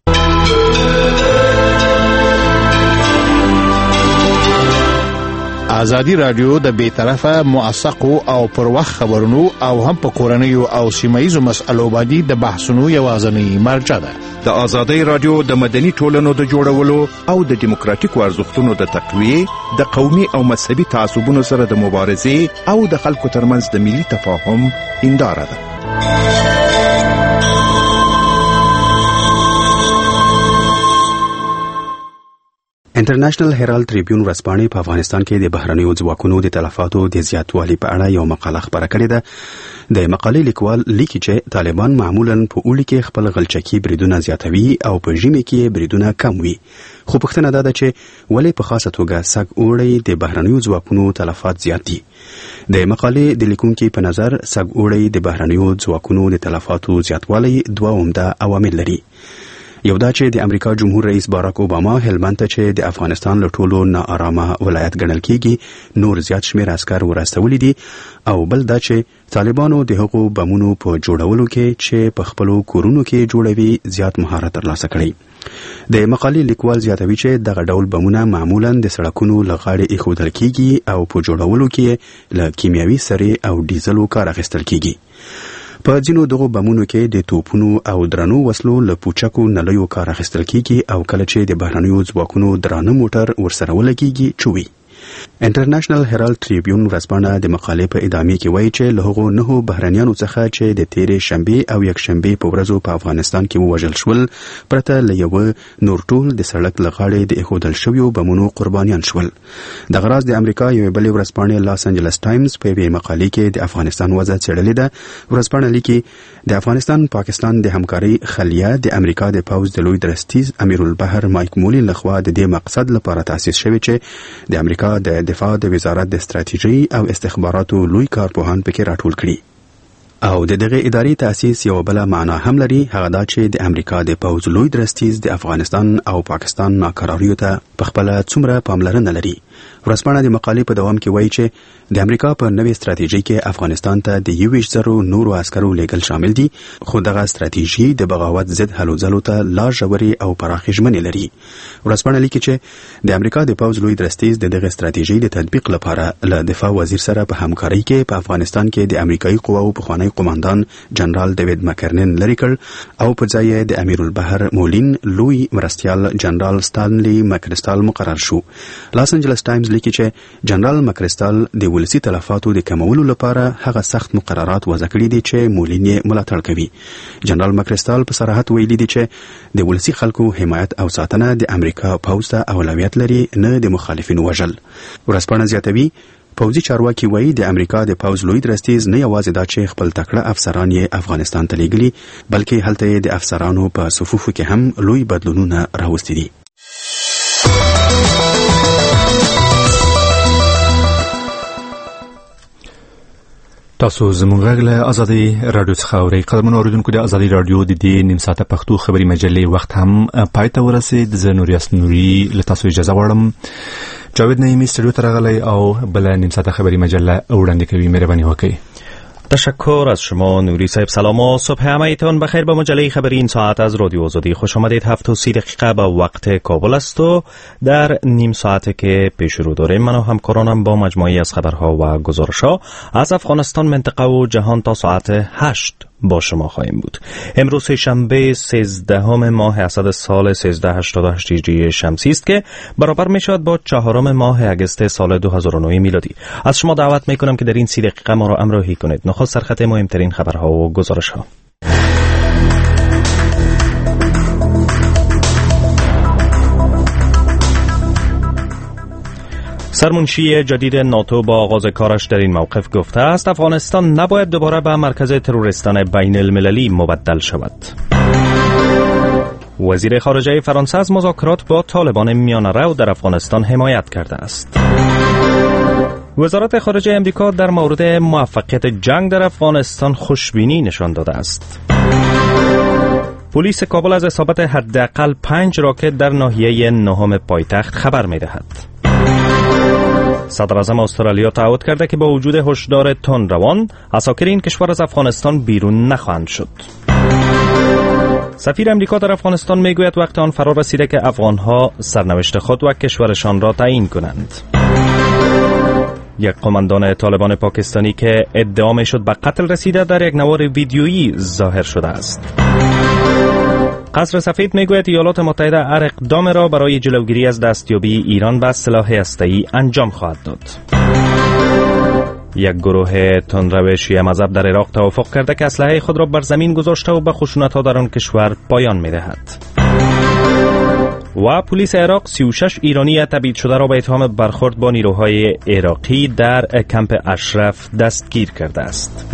ازادي رادیو د بیطرفه موثقو او پر وخت خبرونو او هم په کورنیو او سیمایي مسألو باندې د بحثونو یوازنی مرجع ده. د ازادي رادیو د مدني ټولنو د جوړولو او د دیموکراتیکو ارزښتونو د تقویه د قومي او مذهبي تعصبونو سره د مبارزې او د خلکو ترمنځ د ملي تفاهم هنداره ده. انټرنیشنل هرالد ټریبیون ورځپاڼې په افغانستان کې د بهرنیو ځواکونو د تلفاتو د زیاتوالي په اړه یو مقاله خپره کړې ده. د مقالې لیکوال لیکي چې طالبان معمولا په اوړي کې خپل غلچکي بریدونه زیاتوي او په ژمي کې بریدونه کم وي. خو پوښتنه دا ده چې ولې په خاصه توګه سږ اوړی د بهرنیو ځواکونو تلفات زیات دي. د مقالې د لیکونکي په نظر سږ اوړی د بهرنیو ځواکونو د تلفاتو زیاتوالی دوه عمده عوامل لري. یو دا چې د امریکا جمهور رئیس باراک اوباما هلمند ته چې د افغانستان له ټولو ناارامه ولایت ګڼل کیږي نور زیات شمیر عسكر ورستولي دي او بل دا چې طالبانو د هغو بمونو په جوړولو کې چې په خپلو کورونو کې جوړوي زیات مهارت ترلاسه کړي. د مقالې لیکوال زیاتوي چې دغه ډول بمونه معمولا د سړکونو له غاړې ایښودل کیږي او په جوړولو کې له کیمیاوي سرې او ډیزلو کار اخیستل کیږي. په ځینو دغو بمونو کې د توپونو او درنو وسلو له پوچکو نلیو کار اخیستل کیږي او کله چې د بهرنیو ځواکونو درانه موټر ورسره ولګیږي چوي. انټرنیشنل هرالد ټریبیون ورځپاڼه د مقالې په ادامه کې وایي چې له هغو نهو بهرنیانو څخه چې د تیرې شنبې او یکشنبې په ورځو په افغانستان کې ووژل شول پرته له یوه نور ټول د سړک له غاړې د ایښودل شویو بمونو قربانیان شول. دغه راز د امریکا یوې بلې ورځپاڼې لاس انجلس ټایمز په یوې مقالې کې د افغانستان وضع څېړلې ده. ورځپاڼه لیکي د افغانستان پاکستان د همکارۍ خلیه د امریکا د پوځ د لوی درستیز امیرالبحر مایک مولي لخوا د دې مقصد لپاره تاسیس شوی چې د امریکا د دفاع د وزارت د استراتیژي او استخباراتو لوی کارپوهان پکې راټول کړي. او د دغه ادارې تاسیس یو بل معنا هم لري، هغه دا چې د امریکا د پوځ لوی درستیز د افغانستان او پاکستان ناکراریو ته په خپل څومره پاملرنه لري. ورځپاڼه د مقالې په دوام کې وایي چې د امریکا په نوې ستراتیژي کې افغانستان ته د یویشت زرو نورو عسکرو لیږل شامل دي، خو دغه ستراتیژي د بغاوت ضد هلو ځلو ته لا ژورې او پراخې ژمنې لري. ورځپاڼه لیکي چې د امریکا د پوځ لوی درستیز د دغه ستراتیژي د تطبیق لپاره له دفاع وزیر سره په همکارۍ کې په افغانستان کې د امریکایي قواو پخوانی قوماندان جنرال ډیوډ مکرنن لري کړ او په ځای د امیرالبحر مولین لوی مرستیال جنرال ستانلی مکرستال مقرر شو. لاس انجلس ټایمز لیکي چې جنرال مکرستال د ولسی تلفاتو د کمولو لپاره هغه سخت مقررات وضع کړي دي چې مولین یې ملاتړ کوي. جنرال مکرستال په صراحت ویلي دي چې د ولسی خلکو حمایت او ساتنه د امریکا پوځ ته اولویت لري، نه د مخالفینو وژل. ورځپاڼه زیاتوي پوځي چارواکي وایي د امریکا د پوځ لوی درستیز نه یوازې دا چې خپل تکړه افسران یې افغانستان ته لیږلي بلکې هلته یې د افسرانو په صفوفو کې هم لوی بدلونونه راوستي دي. تاسو زموږ غږ له ازادي رادیو څخه اورئ. قدرمنو اوریدونکو، د ازادي رادیو د دې نیم ساعته پښتو خبري مجلې وخت هم پای ته ورسید. زه نوریاس نوري له تاسو اجازه غواړم. جاوید نعیمی استودیو ته راغلی او بل نیم ساعته خبري مجله وړاندې کوي. مهرباني وکړئ. تشکر از شما نوری صاحب. سلام و صبح همه‌تان بخیر. به مجله خبری این ساعت از رادیو آزادی خوش آمدید. هفت و سی دقیقه به وقت کابل است و در نیم ساعته که پیش رو داریم من و همکارانم با مجموعی از خبرها و گزارش‌ها از افغانستان، منطقه و جهان تا ساعت هشت با شما خواهیم بود. امروز شنبه سیزدهم ماه اسد سال سیزده هشتاد و هشت هجری شمسی است که برابر می شود با چهارم ماه اگست سال دو هزار و نه میلادی. از شما دعوت می کنم که در این سی دقیقه ما را همراهی کنید. نخست سرخط مهمترین خبرها و گزارش‌ها. سرمنشی جدید ناتو با آغاز کارش در این موقف گفته است افغانستان نباید دوباره به مرکز تروریستان بین المللی مبدل شود. وزیر خارجه فرانسه از مذاکرات با طالبان میانه در افغانستان حمایت کرده است. وزارت خارجه امریکا در مورد موفقیت جنگ در افغانستان خوشبینی نشان داده است. پلیس کابل از اصابت حداقل پنج راکت در ناحیه نهم پایتخت خبر می‌دهد. صدر اعظم استرالیا تعهد کرده که با وجود هشدار تندروان عساکر این کشور از افغانستان بیرون نخواهند شد. سفیر امریکا در افغانستان میگوید وقت آن فرا رسیده که افغانها سرنوشت خود و کشورشان را تعیین کنند. یک قماندان طالبان پاکستانی که ادعا میشد به قتل رسیده در یک نوار ویدیویی ظاهر شده است. قصر سفید میگوید ایالات متحده هر اقدام را برای جلوگیری از دستیابی ایران به سلاح هسته‌ای انجام خواهد داد. یک گروه تندرو شیعه مذهب در عراق توافق کرده که اسلحه خود را بر زمین گذاشته و به خشونت‌ها در آن کشور پایان می‌دهد. و پلیس عراق سی و شش ایرانی تبعید شده را به اتهام برخورد با نیروهای عراقی در کمپ اشرف دستگیر کرده است.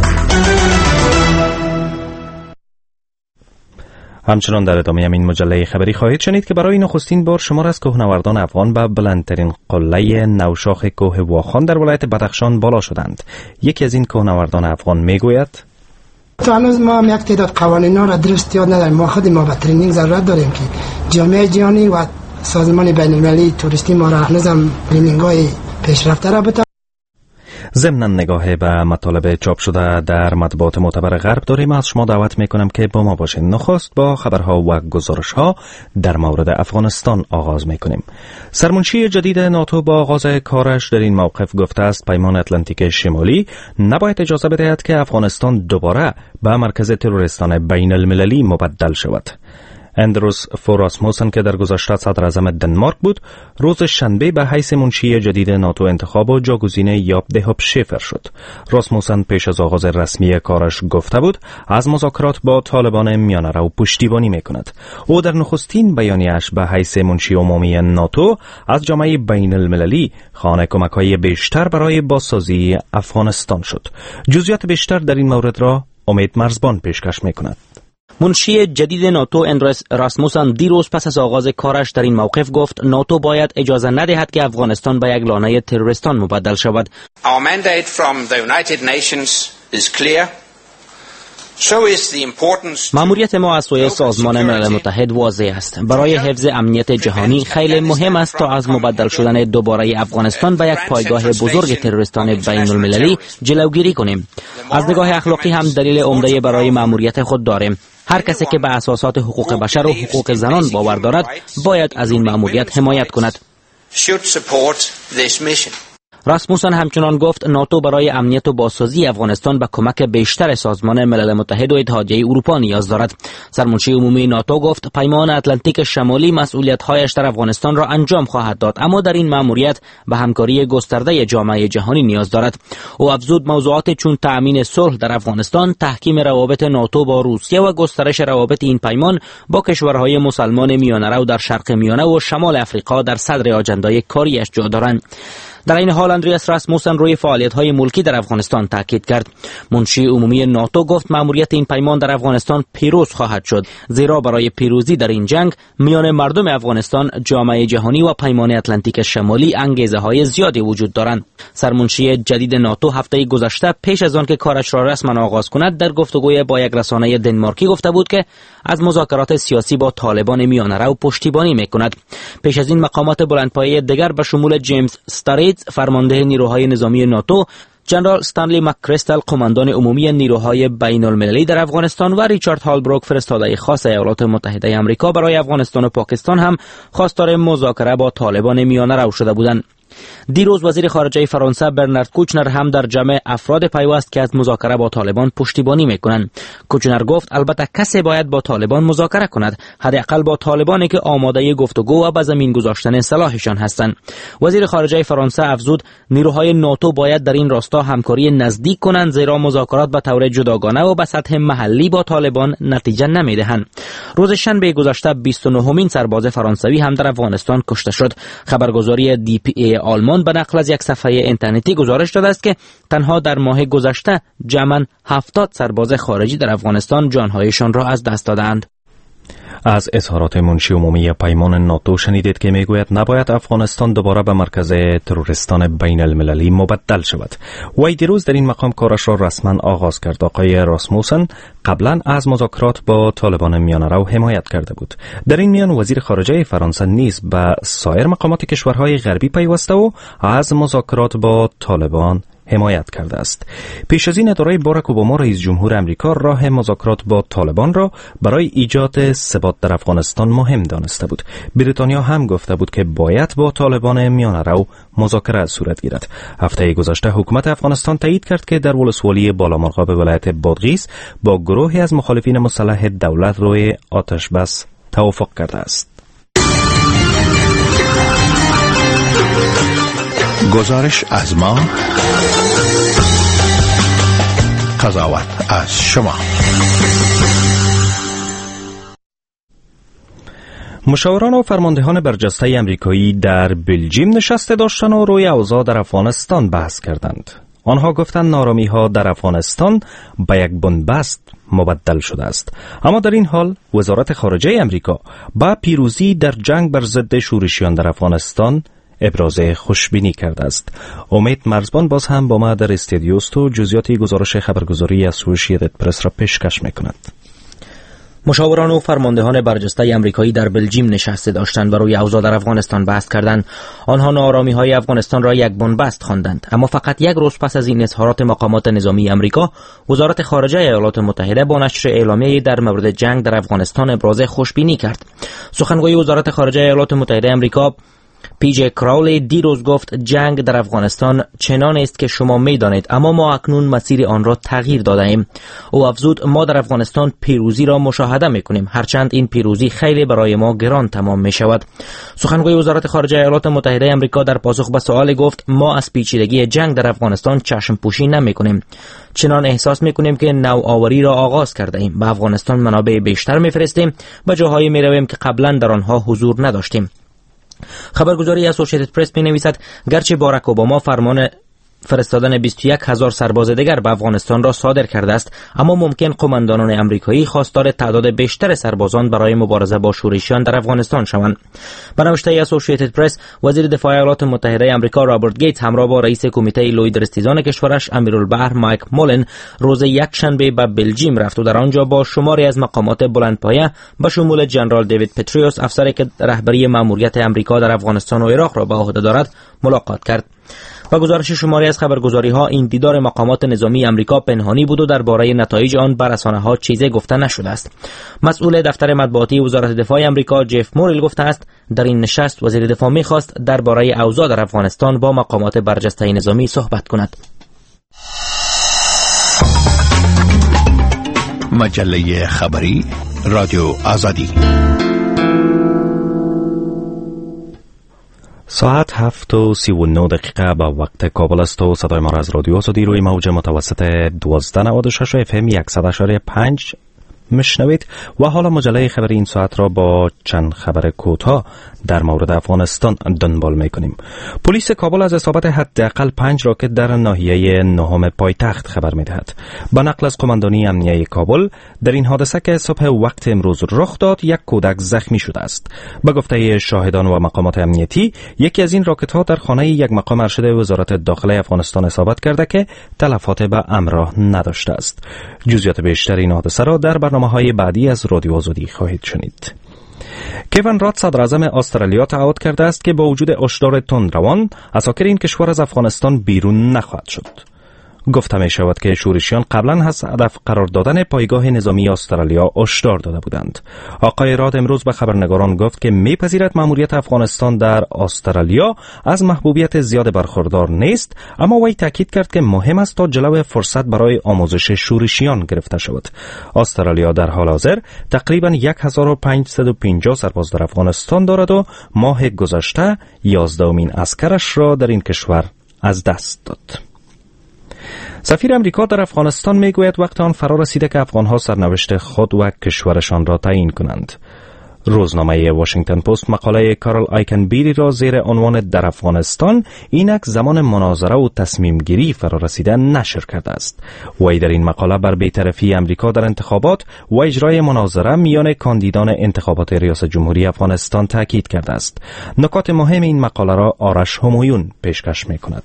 همچنان در ادامه همین مجله خبری خواهید شنید که برای نخستین بار شمار از کوهنوردان افغان به بلندترین قله نوشاخ کوه واخان در ولایت بدخشان بالا شدند. یکی از این کوهنوردان افغان میگوید تو هنوز ما هم یک تعداد قوانینا را درست یاد نداریم. ما خود ما به ترینینگ ضرورت داریم که جامعه جهانی و سازمان بین المللی توریستی ما را هنوز هم ترینینگ‌های پیشرفته را بده. ضمن نگاه به مطالب چاپ شده در مطبوعات معتبر غرب داریم. از شما دعوت میکنم که با ما باشین. نخست با خبرها و گزارشها در مورد افغانستان آغاز میکنیم. سرمنشی جدید ناتو با آغاز کارش در این موقف گفته است پیمان اتلانتیک شمالی نباید اجازه بدهد که افغانستان دوباره به مرکز تروریستان بین المللی مبدل شود. اندروس فوراسموسن که در گذشته صدر اعظم دنمارک بود، روز شنبه به حیث منشی جدید ناتو انتخاب و جاگزین یاب دهاب شفر شد. راسموسن پیش از آغاز رسمی کارش گفته بود از مذاکرات با طالبان میانه رو پشتیبانی میکند. او در نخستین بیانیه‌اش به حیث منشی عمومی ناتو از جامعه بین المللی خواهان کمک‌های بیشتر برای بازسازی افغانستان شد. جزئیات بیشتر در این مورد را امید مرزبان پیشکش میکند. منشی جدید ناتو اندروس راسموسن دیروز پس از آغاز کارش در این موقف گفت ناتو باید اجازه ندهد که افغانستان به یک لانه تروریستان مبدل شود. Our mandate from the United Nations is clear. مأموریت ما از سوی سازمان ملل متحد واضح است. برای حفظ امنیت جهانی خیلی مهم است تا از مبدل شدن دوباره افغانستان به یک پایگاه بزرگ تروریستان بین المللی جلوگیری کنیم. از نگاه اخلاقی هم دلیل عمده برای مأموریت خود داریم. هر کسی که به اساسات حقوق بشر و حقوق زنان باور دارد باید از این مأموریت حمایت کند. راسموسن همچنان گفت ناتو برای امنیت و بازسازی افغانستان به کمک بیشتر سازمان ملل متحد و اتحادیه اروپا نیاز دارد. سرمنشی عمومی ناتو گفت پیمان اتلانتیک شمالی مسئولیت‌هایش در افغانستان را انجام خواهد داد، اما در این مأموریت به همکاری گسترده جامعه جهانی نیاز دارد. او افزود موضوعات چون تأمین صلح در افغانستان، تحکیم روابط ناتو با روسیه و گسترش روابط این پیمان با کشورهای مسلمان میانه‌رو در شرق میانه و شمال افریقا در صدر آجندای کاریش جا دارند. در این حال اندریاس راسموسن روی فعالیت‌های ملکی در افغانستان تاکید کرد. منشی عمومی ناتو گفت مأموریت این پیمان در افغانستان پیروز خواهد شد، زیرا برای پیروزی در این جنگ میان مردم افغانستان، جامعه جهانی و پیمان اتلانتیک شمالی انگیزه‌های زیادی وجود دارند. سرمنشی جدید ناتو هفته گذشته پیش از آن که کارش را رسما آغاز کند در گفتگوی با یک رسانه دنمارکی گفته بود که از مذاکرات سیاسی با طالبان میانه‌رو پشتیبانی میکند. پیش از این مقامات بلندپایه دیگر به شمول جیمز ستاریتز فرمانده نیروهای نظامی ناتو، جنرال استنلی مک‌کریستل قماندان عمومی نیروهای بین المللی در افغانستان و ریچارد هالبروک فرستاده خاص ایالات متحده آمریکا برای افغانستان و پاکستان هم خواستار مذاکره با طالبان میانه‌رو شده بودند. دیروز وزیر خارجه فرانسه برنارد کوچنر هم در جمع افراد پیوست که از مذاکره با طالبان پشتیبانی میکنند. کوچنر گفت البته کسی باید با طالبان مذاکره کند، حداقل با طالبانی که آماده گفتگو و به زمین گذاشتن سلاحشان هستند. وزیر خارجه فرانسه افزود نیروهای ناتو باید در این راستا همکاری نزدیک کنند، زیرا مذاکرات به طور جداگانه و به سطح محلی با طالبان نتیجه نمیدهند. روز شنبه گذشته بیست و نهمین سرباز فرانسوی هم در افغانستان کشته شد. خبرگزاری دی پی ای آلمان به نقل از یک صفحه اینترنتی گزارش داده است که تنها در ماه گذشته جمعاً هفتاد سرباز خارجی در افغانستان جانهایشان را از دست دادند. از اظهارات منشی عمومی پیمان ناتو شنیدید که میگوید نباید افغانستان دوباره به مرکز تروریستان بین المللی مبدل شود. وی دیروز در این مقام کارش را رسما آغاز کرد. آقای راسموسن قبلا از مذاکرات با طالبان میانه‌رو حمایت کرده بود. در این میان وزیر خارجه فرانسه نیز به سایر مقامات کشورهای غربی پیوسته و از مذاکرات با طالبان حمایت کرده است. پیش از این اداره باراک اوباما رئیس جمهور امریکا راه مذاکرات با طالبان را برای ایجاد ثبات در افغانستان مهم دانسته بود. بریتانیا هم گفته بود که باید با طالبان میانه‌رو مذاکره صورت گیرد. هفته گذشته حکومت افغانستان تایید کرد که در ولسوالی بالامرغاب ولایت بادغیس با گروهی از مخالفین مسلح دولت روی آتش بس توافق کرده است. گزارش از ما، قضاوت از شما. مشاوران و فرماندهان برجسته امریکایی در بلژیم نشسته داشتند و روی اوضاع در افغانستان بحث کردند. آنها گفتند نارامی‌ها در افغانستان به یک بنبست مبدل شده است. اما در این حال وزارت خارجه امریکا با پیروزی در جنگ بر ضد شورشیان در افغانستان ابراز خوشبینی کرده است. امید مرزبان باز هم با ما در استودیو است و جزئیات گزارش خبرگزاری اسوشییتد پرس را پیشکش می‌کند. مشاوران و فرماندهان برجسته امریکایی در بلژیم نشسته داشتند و روی اوضاع در افغانستان بحث کردند. آنها ناآرامی‌های افغانستان را یک بنبست خواندند. اما فقط یک روز پس از این اظهارات مقامات نظامی امریکا، وزارت خارجه ایالات متحده با نشر اعلامیه‌ای در مورد جنگ در افغانستان ابراز خوشبینی کرد. سخنگوی وزارت خارجه ایالات متحده امریکا پی جی کراولی دیروز گفت جنگ در افغانستان چنان است که شما می‌دانید، اما ما اکنون مسیر آن را تغییر داده ایم. او افزود ما در افغانستان پیروزی را مشاهده می‌کنیم، هرچند این پیروزی خیلی برای ما گران تمام می‌شود. سخنگوی وزارت خارجه ایالات متحده آمریکا در پاسخ به سوال گفت ما از پیچیدگی جنگ در افغانستان چشم پوشی نمی‌کنیم. چنان احساس می‌کنیم که نوآوری را آغاز کرده ایم. به افغانستان منابع بیشتر می‌فرستیم، به جاهایی می‌رویم که قبلا در آنها حضور نداشتیم. خبرگزاری اسوشییتد پرس می نویسد گرچه باراک اوباما فرمان فرستادن بیست و یک هزار سرباز دیگر به افغانستان را صادر کرده است، اما ممکن قماندانان امریکایی خواستار تعداد بیشتر سربازان برای مبارزه با شورشیان در افغانستان شوند. به نوشته اسوشییتد پرس، وزیر دفاع ایالات متحده آمریکا رابرت گیتس همراه با رئیس کمیته لوی درستیزان کشورش امیرالبحر مایک مولن روز یک شنبه به بلژیم رفت و در آنجا با شماری از مقامات بلندپایه به شمول جنرال دیوید پتریوس، افسری که رهبری مأموریت امریکا در افغانستان و عراق را به عهده دارد، ملاقات کرد. و گزارش شماری از خبرگزاری‌ها این دیدار مقامات نظامی امریکا پنهانی بود و درباره نتایج آن بر رسانه‌ها چیزی گفته نشده است. مسئول دفتر مطبوعاتی وزارت دفاع امریکا جف موریل گفته است در این نشست وزیر دفاع می‌خواست درباره اوضاع در افغانستان با مقامات برجسته نظامی صحبت کند. مجله خبری رادیو آزادی. ساعت هفت و سی و نه دقیقه به وقت کابل است و صدای ما را از رادیو آزادی روی موج متوسط دوازده نود و شش اف ام صد و پنج میشنوید و حالا مجله خبری این ساعت را با چند خبر کوتاه در مورد افغانستان دنبال میکنیم. پلیس کابل از اصابت حداقل پنج راکت در ناحیه نهم پایتخت خبر میدهد. با نقل از قماندانی امنیه کابل، در این حادثه که صبح وقت امروز رخ داد، یک کودک زخمی شده است. به گفته شاهدان و مقامات امنیتی، یکی از این راکت ها در خانه یک مقام ارشد وزارت داخله افغانستان اصابت کرده که تلفات به همراه نداشته است. جزئیات بیشتر این حادثه را در برنامه‌های بعدی از رادیو آزادی خواهید شنید. کیون راد صدر اعظم استرالیا تعهد کرده است که با وجود هشدار تندروان، اساکر این کشور از افغانستان بیرون نخواهد شد. گفته می شود که شورشیان قبلا از هدف قرار دادن پایگاه نظامی استرالیا هشدار داده بودند. آقای راد امروز به خبرنگاران گفت که میپذیرد مأموریت افغانستان در استرالیا از محبوبیت زیاد برخوردار نیست، اما وی تاکید کرد که مهم است تا جلو فرصت برای آموزش شورشیان گرفته شود. استرالیا در حال حاضر تقریبا هزار و پانصد و پنجاه سرباز در افغانستان دارد و ماه گذشته یازدهمین عسکرش را در این کشور از دست داد. سفیر امریکا در افغانستان میگوید وقت آن فرا رسیده که افغانها سرنوشت خود و کشورشان را تعیین کنند. روزنامه واشنگتن پست مقاله کارل آیکنبری را زیر عنوان در افغانستان اینک زمان مناظره و تصمیم گیری فرا رسیده نشر کرده است. وی در این مقاله بر بی‌طرفی امریکا در انتخابات و اجرای مناظره میان کاندیدان انتخابات ریاست جمهوری افغانستان تاکید کرده است. نکات مهم این مقاله را آرش همایون پیشکش می‌کند.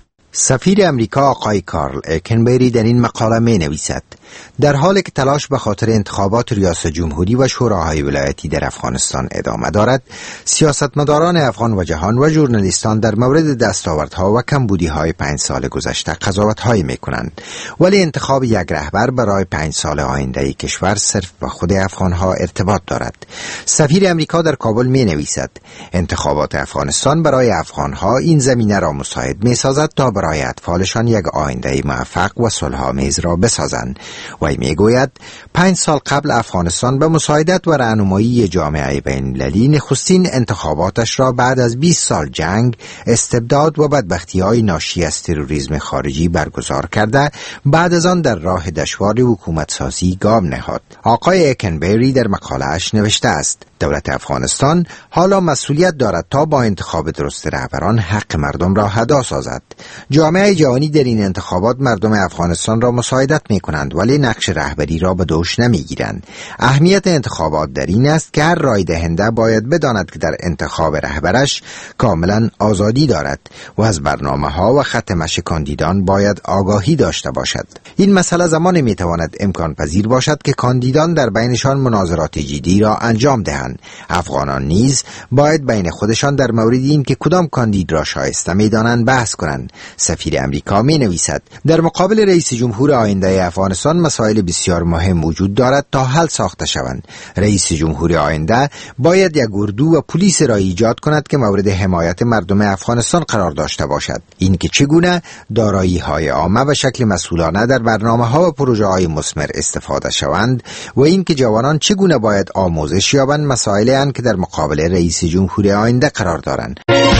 سفیر امریکا آقای کارل ایکنبری در این مقاله می نویسد در حالی که تلاش به خاطر انتخابات ریاست جمهوری و شوراهای ولایتی در افغانستان ادامه دارد، سیاستمداران افغان و جهان و ژورنالیستان در مورد دستاوردها و کمبودی‌های پنج سال گذشته قضاوت‌هایی می‌کنند، ولی انتخاب یک رهبر برای پنج سال آینده کشور صرف به خود افغان‌ها ارتباط دارد. سفیر امریکا در کابل می نویسد انتخابات افغانستان برای افغان‌ها این زمینه را مساعد می‌سازد تا برای اطفالشان یک آینده موفق و صلح‌آمیز را بسازند. وی میگوید پنج سال قبل افغانستان به مساعدت و راهنمایی جامعه بین‌المللی نخستین انتخاباتش را بعد از بیست سال جنگ، استبداد و بدبختی‌های ناشی از تروریسم خارجی برگزار کرده، بعد از آن در راه دشوار حکومت سازی گام نهاد. آقای ایکنبری در مقاله‌اش نوشته است دولت افغانستان حالا مسئولیت دارد تا با انتخاب درست رهبران حق مردم را ادا سازد. جامعه جهانی در این انتخابات مردم افغانستان را مساعدت می کنند ولی نقش رهبری را به دوش نمی گیرند. اهمیت انتخابات در این است که هر رای دهنده باید بداند که در انتخاب رهبرش کاملا آزادی دارد و از برنامه ها و خط مشی کاندیدان باید آگاهی داشته باشد. این مسئله زمانی می تواند امکان پذیر باشد که کاندیدان در بینشان مناظرات جدی را انجام دهند. افغانان نیز باید بین خودشان در مورد این که کدام کاندید را شایسته می دانند بحث کنند. سفیر امریکا می نویسد در مقابل رئیس جمهور آینده افغانستان مسائل بسیار مهم وجود دارد تا حل ساخته شوند. رئیس جمهور آینده باید یک اردو و پلیس را ایجاد کند که مورد حمایت مردم افغانستان قرار داشته باشد. این که چگونه دارایی های عامه به شکل مسئولانه در برنامه ها و پروژه های مثمر استفاده شوند و این که جوانان چگونه باید آموزش یابند مسائلی اند که در مقابل رئیس جمهور آینده قرار دارند.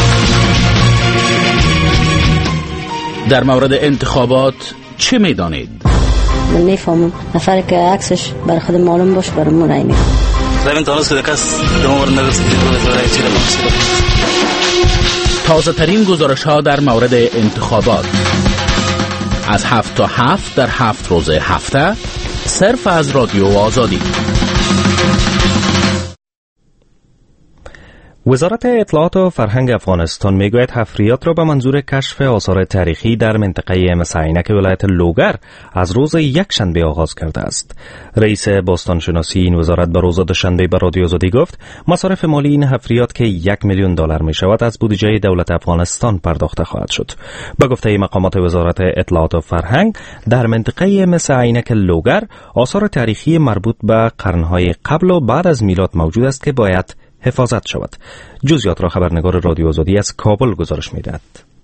در مورد انتخابات چه می‌دانید؟ من نفهمم نفر که عکسش بر خود معلوم باشه برای من رای میده. زمین تونست که کس دمور نرسید رای چیره مقصود. تازه ترین گزارش ها در مورد انتخابات از هفت تا هفت در هفت روز هفته صرف از رادیو آزادی. وزارت اطلاعات و فرهنگ افغانستان میگوید حفریات را به منظور کشف آثار تاریخی در منطقه مسعینک ولایت لوگر از روز یکشنبه آغاز کرده است. رئیس باستانشناسی این وزارت به روز دوشنبه به رادیو آزادی گفت مصارف مالی این حفریات که یک میلیون دلار می شود از بودجه دولت افغانستان پرداخته خواهد شد. به گفته مقامات وزارت اطلاعات و فرهنگ در منطقه مسعینک لوگر آثار تاریخی مربوط به قرنهای قبل و بعد از میلاد موجود است که باید حفاظت شود. جزئیات را خبرنگار رادیو آزادی از کابل گزارش می‌دهد.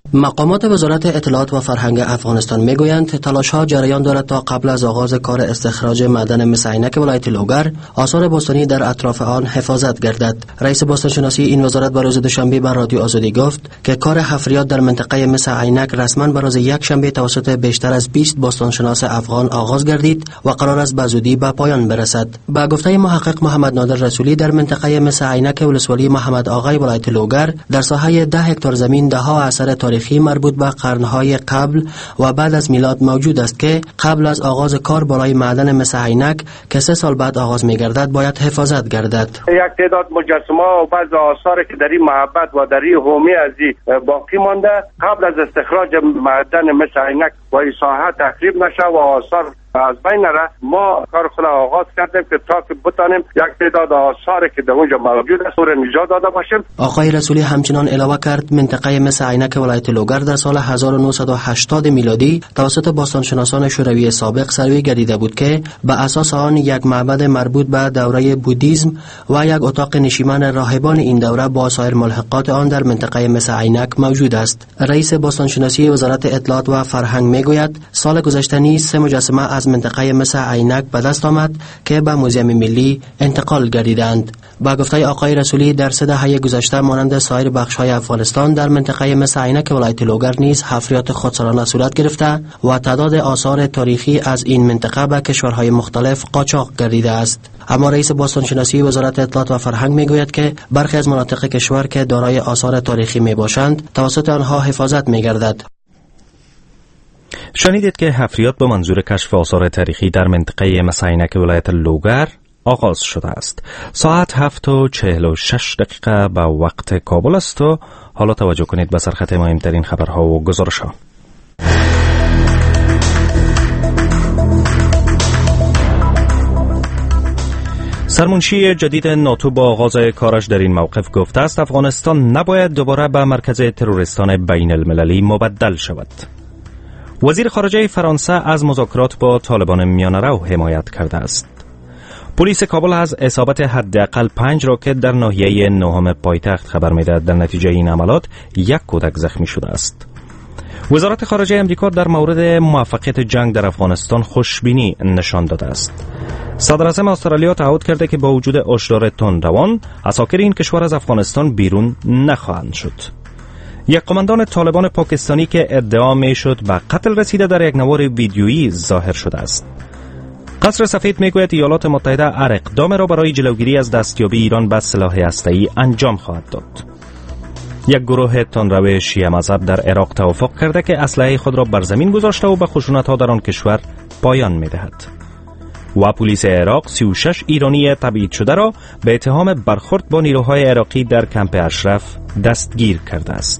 مقامات وزارت اطلاعات و فرهنگ افغانستان میگویند تلاش‌ها جریان دارد تا قبل از آغاز کار استخراج معدن مس عینک ولایت لوگر آثار باستانی در اطراف آن حفاظت گردد. رئیس باستانشناسی این وزارت بر روز دوشنبه بر رادیو آزادی گفت که کار حفریات در منطقه مس عینک رسما بر روز یک شنبه توسط بیشتر از بیست باستانشناس افغان آغاز گردید و قرار است به زودی به پایان برسد. با گفته محقق محمد نادر رسولی، در منطقه مس عینک ولسوالی محمد آقای ولایت لوگر در ساحه ده هکتار زمین ده ها اثر تاریخی مربوط به قرنهای قبل و بعد از میلاد موجود است که قبل از آغاز کار برای معدن مس عینک که سه سال بعد آغاز می‌گردد باید حفاظت گردد. یک تعداد مجسمه و بعض آثار که در این معبد و در این حومه از باقی مانده قبل از استخراج معدن مس عینک و این ساحه تخریب نشه و آثار از بین نره، ما کار خود آغاز کردیم که تا که بتانیم یک تعداد آثاری که در اونجا موجود است رو نجات داده باشیم. آقای رسولی همچنان علاوه کرد منطقه مس عینک ولایت لوگر در سال هزار و نهصد و هشتاد میلادی توسط باستانشناسان شوروی سابق سروی گردیده بود که به اساس آن یک معبد مربوط به دوره بودیسم و یک اتاق نشیمن راهبان این دوره با سایر ملحقات آن در منطقه مس عینک موجود است. رئیس باستانشناسی وزارت اطلاعات و فرهنگ میگوید سال گذشته نیز سه مجسمه از منطقه مس عینک به دست آمد که به موزیم ملی انتقال گردیدند. با گفته آقای رسولی در سه دهه گذشته مانند سایر بخش‌های افغانستان در منطقه مس عینک ولایت لوگر نیز حفریات خودسرانه صورت گرفته و تعداد آثار تاریخی از این منطقه به کشورهای مختلف قاچاق گردیده است. اما رئیس باستانشناسی وزارت اطلاعات و فرهنگ میگوید که برخی از مناطق کشور که دارای آثار تاریخی میباشند توسط آنها حفاظت میگردد. شنیدید که حفریات به منظور کشف آثار تاریخی در منطقه مس عینک ولایت لوگر آغاز شده است. ساعت هفت و چهل و شش دقیقه به وقت کابل است و حالا توجه کنید به سرخط مهمترین خبرها و گزارش‌ها. سرمنشی جدید ناتو با آغاز کارش در این موقف گفته است افغانستان نباید دوباره به مرکز تروریستان بین المللی مبدل شود. وزیر خارجه فرانسه از مذاکرات با طالبان میانه‌رو حمایت کرده است. پلیس کابل از اصابت حداقل پنج راکت در ناحیه نهم پایتخت خبر می‌دهد. در نتیجه این عملات یک کودک زخمی شده است. وزارت خارجه امریکا در مورد موفقیت جنگ در افغانستان خوشبینی نشان داده است. صدر اعظم استرالیا تعهد کرده که با وجود هشدار تندروان عساکر این کشور از افغانستان بیرون نخواهند شد. یک قماندان طالبان پاکستانی که ادعا میشد به قتل رسیده در یک نوار ویدیویی ظاهر شده است. قصر سفید میگوید ایالات متحده هر اقدام را برای جلوگیری از دستیابی ایران به سلاح هسته‌ای انجام خواهد داد. یک گروه تندرو شیعه مذهب در عراق توافق کرده که اسلحه خود را بر زمین گذاشته و به خشونت‌ها در آن کشور پایان می‌دهد. و پلیس عراق سی و شش ایرانی تبعید شده را به اتهام برخورد با نیروهای عراقی در کمپ اشرف دستگیر کرده است.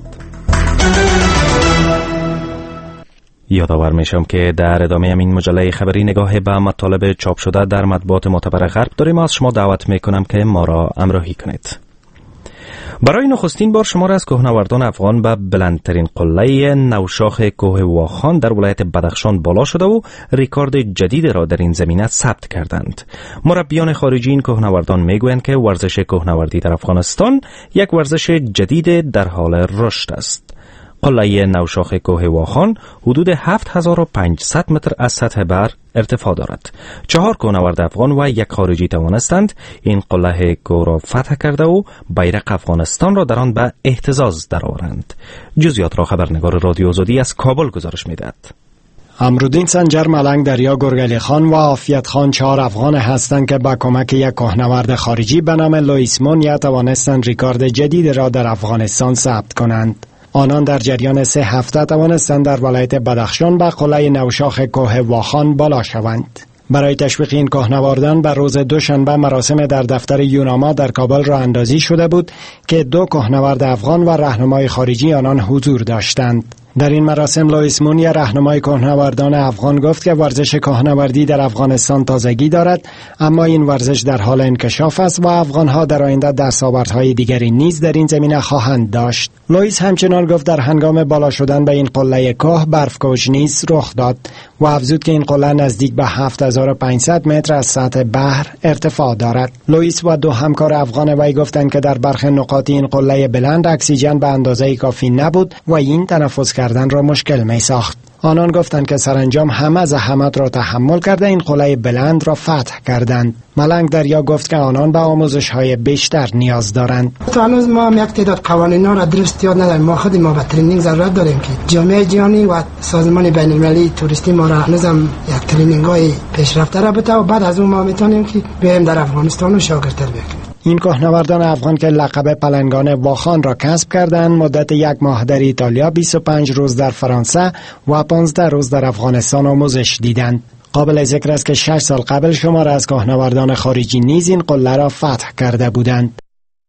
یادآور میشم که در ادامه این مجله خبری نگاه به مطالب چاپ شده در مطبوعات معتبر غرب داریم. از شما دعوت میکنم که ما را همراهی کنید. برای نخستین بار شمار از کوهنوردان افغان به بلندترین قله نوشاخ کوه واخان در ولایت بدخشان بالا شده و ریکورد جدید را در این زمینه ثبت کردند. مربیان خارجی این کوهنوردان میگویند که ورزش کوهنوردی در افغانستان یک ورزش جدید در حال رشد است. قله نوشاخ کوه واخان حدود هفت هزار و پانصد متر از سطح بر ارتفاع دارد. چهار کوهنورد افغان و یک خارجی توانستند این قله کوه را فتح کرده و بیرق افغانستان را در آن به اهتزاز درآورند. جزئیات را خبرنگار رادیو آزادی از کابل گزارش می‌دهد. امرالدین سنجر ملنگ دریا گرگلی خان و عافیت خان چهار افغان هستند که با کمک یک کوهنورد خارجی به نام لوئیس مونیا توانستند ریکورد جدید را در افغانستان ثبت کنند. آنان در جریان سه هفته توانستند در ولایت بدخشان به قله نوشاخ کوه واخان بالا شوند. برای تشویق این کوهنوردان بر روز دوشنبه مراسم در دفتر یوناما در کابل راه اندازی شده بود که دو کوهنورد افغان و راهنمای خارجی آنان حضور داشتند. در این مراسم لوئیس مون، راهنمای کوهنوردان افغان، گفت که ورزش کوهنوردی در افغانستان تازگی دارد، اما این ورزش در حال انکشاف است و افغانها در آینده دستاوردهای دیگری نیز در این زمینه خواهند داشت. لوئیس همچنان گفت در هنگام بالا شدن به این قله کوه برف‌کوش نیز رخ داد و افزود که این قله نزدیک به هفت هزار و پانصد متر از سطح بحر ارتفاع دارد. لوئیس و دو همکار افغان وی گفتند که در برخی نقاط این قله بلند اکسیژن به اندازه کافی نبود و این تنفس کردن را مشکل می ساخت. آنان گفتند که سرانجام همه زحمت را تحمل کرده این قله بلند را فتح کردند. ملنگ دریا گفت که آنان به آموزش‌های بیشتر نیاز دارند. تا هنوز ما هم یک تعداد قوانین‌ها را درست یاد نداریم. ما خود ما به ترینینگ ضرورت داریم که جامعه جهانی و سازمان بین‌المللی توریستی ما را هنوز هم یک ترینینگ‌های پیشرفته را بده و بعد از اون ما میتونیم که بیایم در افغانستان و شاگردتر بکنیم. این کوهنوردان افغان که لقب پلنگان واخان را کسب کردند، مدت یک ماه در ایتالیا، بیست و پنج روز در فرانسه و پانزده روز در افغانستان آموزش دیدند. قابل ذکر است که شش سال قبل شمار از کوهنوردان خارجی نیز این قله را فتح کرده بودند.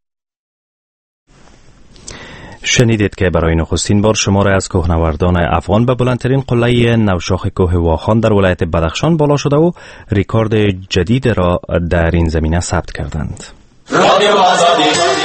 شنیدید که برای نخستین بار شمار از کوهنوردان افغان به بلندترین قله نوشاخ کوه واخان در ولایت بدخشان بالا شده و ریکورد جدید را در این زمینه ثبت کردند. رادیو آزادی.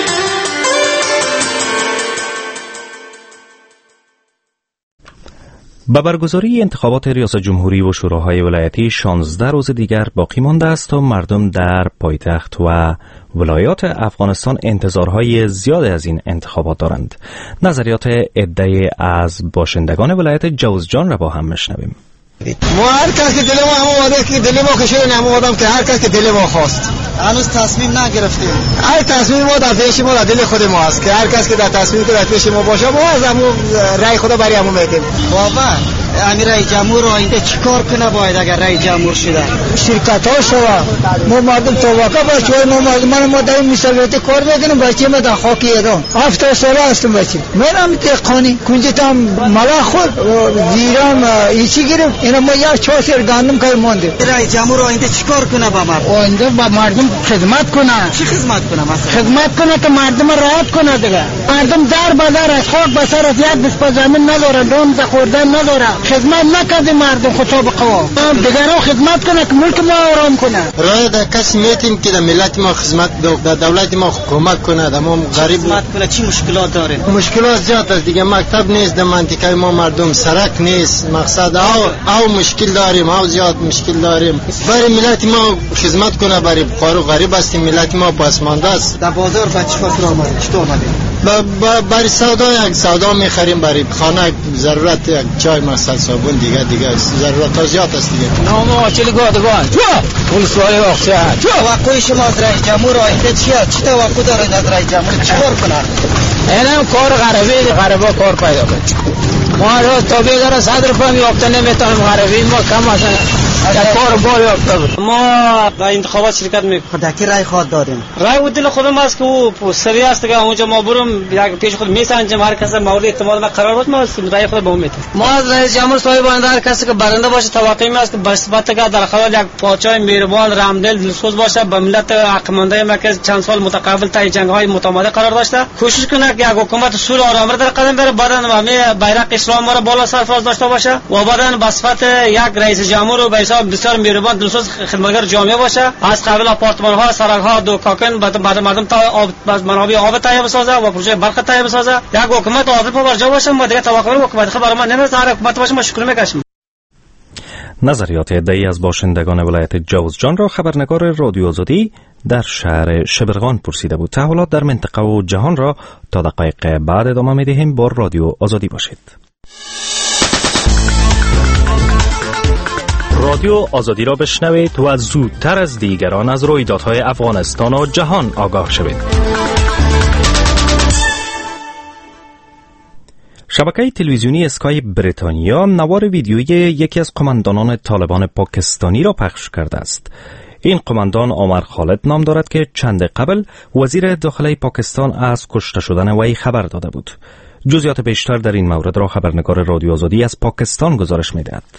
به برگزاری انتخابات ریاست جمهوری و شوراهای ولایتی شانزده روز دیگر باقی مانده است و مردم در پایتخت و ولایات افغانستان انتظارهای زیاد از این انتخابات دارند. نظریات عده‌ای از باشندگان ولایت جوزجان را با هم میشنویم. ما هر کس که دل ما همون واده که دل ما کشیدن همون وادم که هر کس که دل ما خواست. هنوز تصمیم نگرفتیم. هر تصمیم ما در پیش ما در دل خود ما است که هر کس که در تصمیم که در پیش ما باشه ما از همون رأی خدا برای همون میدیم. بابا امیر رئیس جمهور آینده چیکار کنه باید اگر رئیس جمهور شده؟ شرکت ها شوا ما مردم توقع باشه ما مردم ما در این مسابقه کار میکنیم بچه ما در خاک ایران هفت ساله هستم بچه میرم تقانی کنجتم ملا خود زیرام ایچی گرفت اینا ما یک چهار سر گندم کار مونده. رئیس جمهور آینده چیکار کنه با مردم؟ آینده با مردم خدمت کنه. چی خدمت کنه مثلا؟ خدمت کنه که مردم راحت کنه دیگه. مردم در بدر از خاک به سر از یک بسپا زمین نداره، دون خوردن نداره. خدمت نکرده مردم خطا به قوا دیگران خدمت کنه که ملک ما آرام کنه. راه در کسی میتیم که در ملت ما خدمت در دولت ما کمک کنه، در ما غریب خدمت کنه. چی مشکلات داره؟ مشکلات زیاد است دیگه. مکتب نیست در منطقه ما، مردم سرک نیست، مقصد او او مشکل داریم، او زیاد مشکل داریم. برای ملت ما خدمت کنه، برای فقرا غریب هستیم، ملت ما پسمانده است. در بازار با چی خاطر آمده؟ چطور آمده؟ برای سودا یک سودا میخریم، برای خانه ضرورت یک چای مثلا صابون دیگه دیگه ضرورت زیاد است دیگه. نام آچلی گادگان اون سوال واقعه توقع شما از رئیس جمهور آینده چیه؟ چی توقع دارید از رئیس جمهور؟ چیکار کنه؟ اینم کار غربی غربا کار پیدا کنه. ما را تابع داره صدر فهم یافته نمیتونیم غربی ما کم مثلا در کار بار یافته. ما در انتخابات شرکت میکنیم. در کی رای خواهد دادیم؟ رای و دل خودم است که او سری است که اونجا ما برم یک پیش خود میسنجم، هر کس مورد اعتماد ما قرار بود ما رای خود به اون میدیم. ما از رئیس جمهور صاحب آینده هر کسی که برنده باشه توقع می است که به صفت که در خلال یک پادشاه مهربان رحمدل دلسوز باشه، به ملت عقلمنده ما که چند سال متقابل تا جنگ های متمادی قرار داشته کوشش کنه که یک حکومت صلح و آرامش در قدم بره، بعدن همه بیرق اسلام ما را بالا سرفراز داشته باشه و بعدن به صفت یک رئیس جمهور و به حساب بسیار مهربان دلسوز خدمتگار جامعه باشه، از قبل آپارتمان ها سرک ها دو کاکن بعد مردم تا آب منابع آب تهیه بسازه و پروژه برق تهیه بسازه. یک حکومت عادل پا جا باشه. ما دیگه توقع حکومت خبر برای ما نمیشه، هر حکومت باشه ما شکر میکشیم. نظریات عده‌ای از باشندگان ولایت جوزجان را خبرنگار رادیو آزادی در شهر شبرغان پرسیده بود. تحولات در منطقه و جهان را تا دقایق بعد ادامه می‌دهیم. با رادیو آزادی باشید. رادیو آزادی را بشنوید و زودتر از دیگران از رویدادهای افغانستان و جهان آگاه شوید. شبکه تلویزیونی اسکای بریتانیا نوار ویدیویی یکی از قماندانان طالبان پاکستانی را پخش کرده است. این قماندان عمر خالد نام دارد که چند قبل وزیر داخلی پاکستان از کشته شدن وی خبر داده بود. جزئیات بیشتر در این مورد را خبرنگار رادیو آزادی از پاکستان گزارش می‌دهد.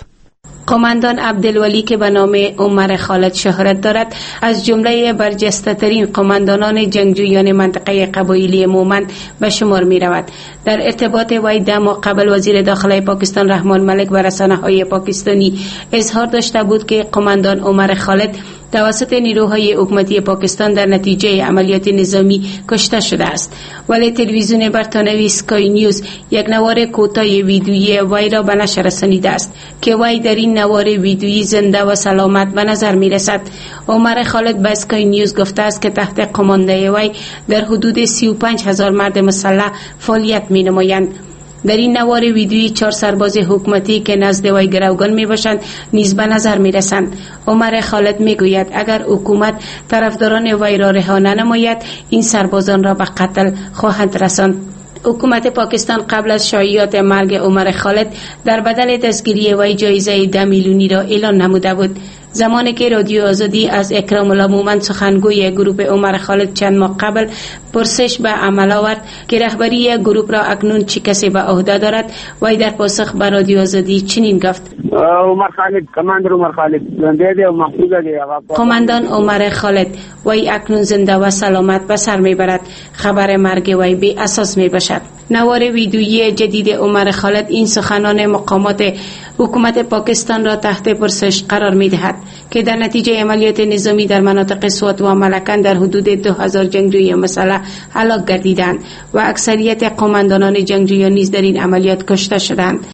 قماندان عبدالولی که به نام عمر خالد شهرت دارد از جمله برجسته ترین قماندانان جنگجویان منطقه قبایلی مومند به شمار می رود. در ارتباط وی ده ماه قبل وزیر داخله پاکستان رحمان ملک به رسانه های پاکستانی اظهار داشته بود که قماندان عمر خالد توسط نیروهای حکومتی پاکستان در نتیجه عملیات نظامی کشته شده است، ولی تلویزیون برتانوی سکای نیوز یک نوار کوتاه ویدیویی وی را به نشر رسانیده است که وی در این نوار ویدیویی زنده و سلامت به نظر می رسد. عمر خالد به سکای نیوز گفته است که تحت قماندهی وی در حدود سی و پنج هزار مرد مسلح فعالیت می نمایند. در این نوار ویدیویی چهار سرباز حکومتی که نزد وی گروگان می باشند نیز به نظر می رسند. عمر خالد می گوید اگر حکومت طرفداران وی را رها ننماید این سربازان را به قتل خواهند رساند. حکومت پاکستان قبل از شایعات مرگ عمر خالد در بدل دستگیری وی جایزه ده میلیونی را اعلان نموده بود. زمانی که رادیو آزادی از اکرام الله مومند سخنگوی گروه عمر خالد چند ماه قبل پرسش به عمل آورد که رهبری گروه را اکنون چه کسی به عهده دارد، وی در پاسخ به رادیو آزادی چنین گفت: عمر خالد کماندر عمر خالد زنده ده و محفوظ ده. قماندان عمر خالد وی اکنون زنده و سلامت به سر میبرد. خبر مرگ وی بی اساس می باشد. نوار ویدیویی جدید عمر خالد این سخنان مقامات حکومت پاکستان را تحت پرسش قرار می دهد که در نتیجه عملیات نظامی در مناطق سوات و ملکن در حدود دو هزار جنگجوی مسلح هلاک گردیدند و اکثریت قماندانان جنگجویان نیز در این عملیات کشته شدند.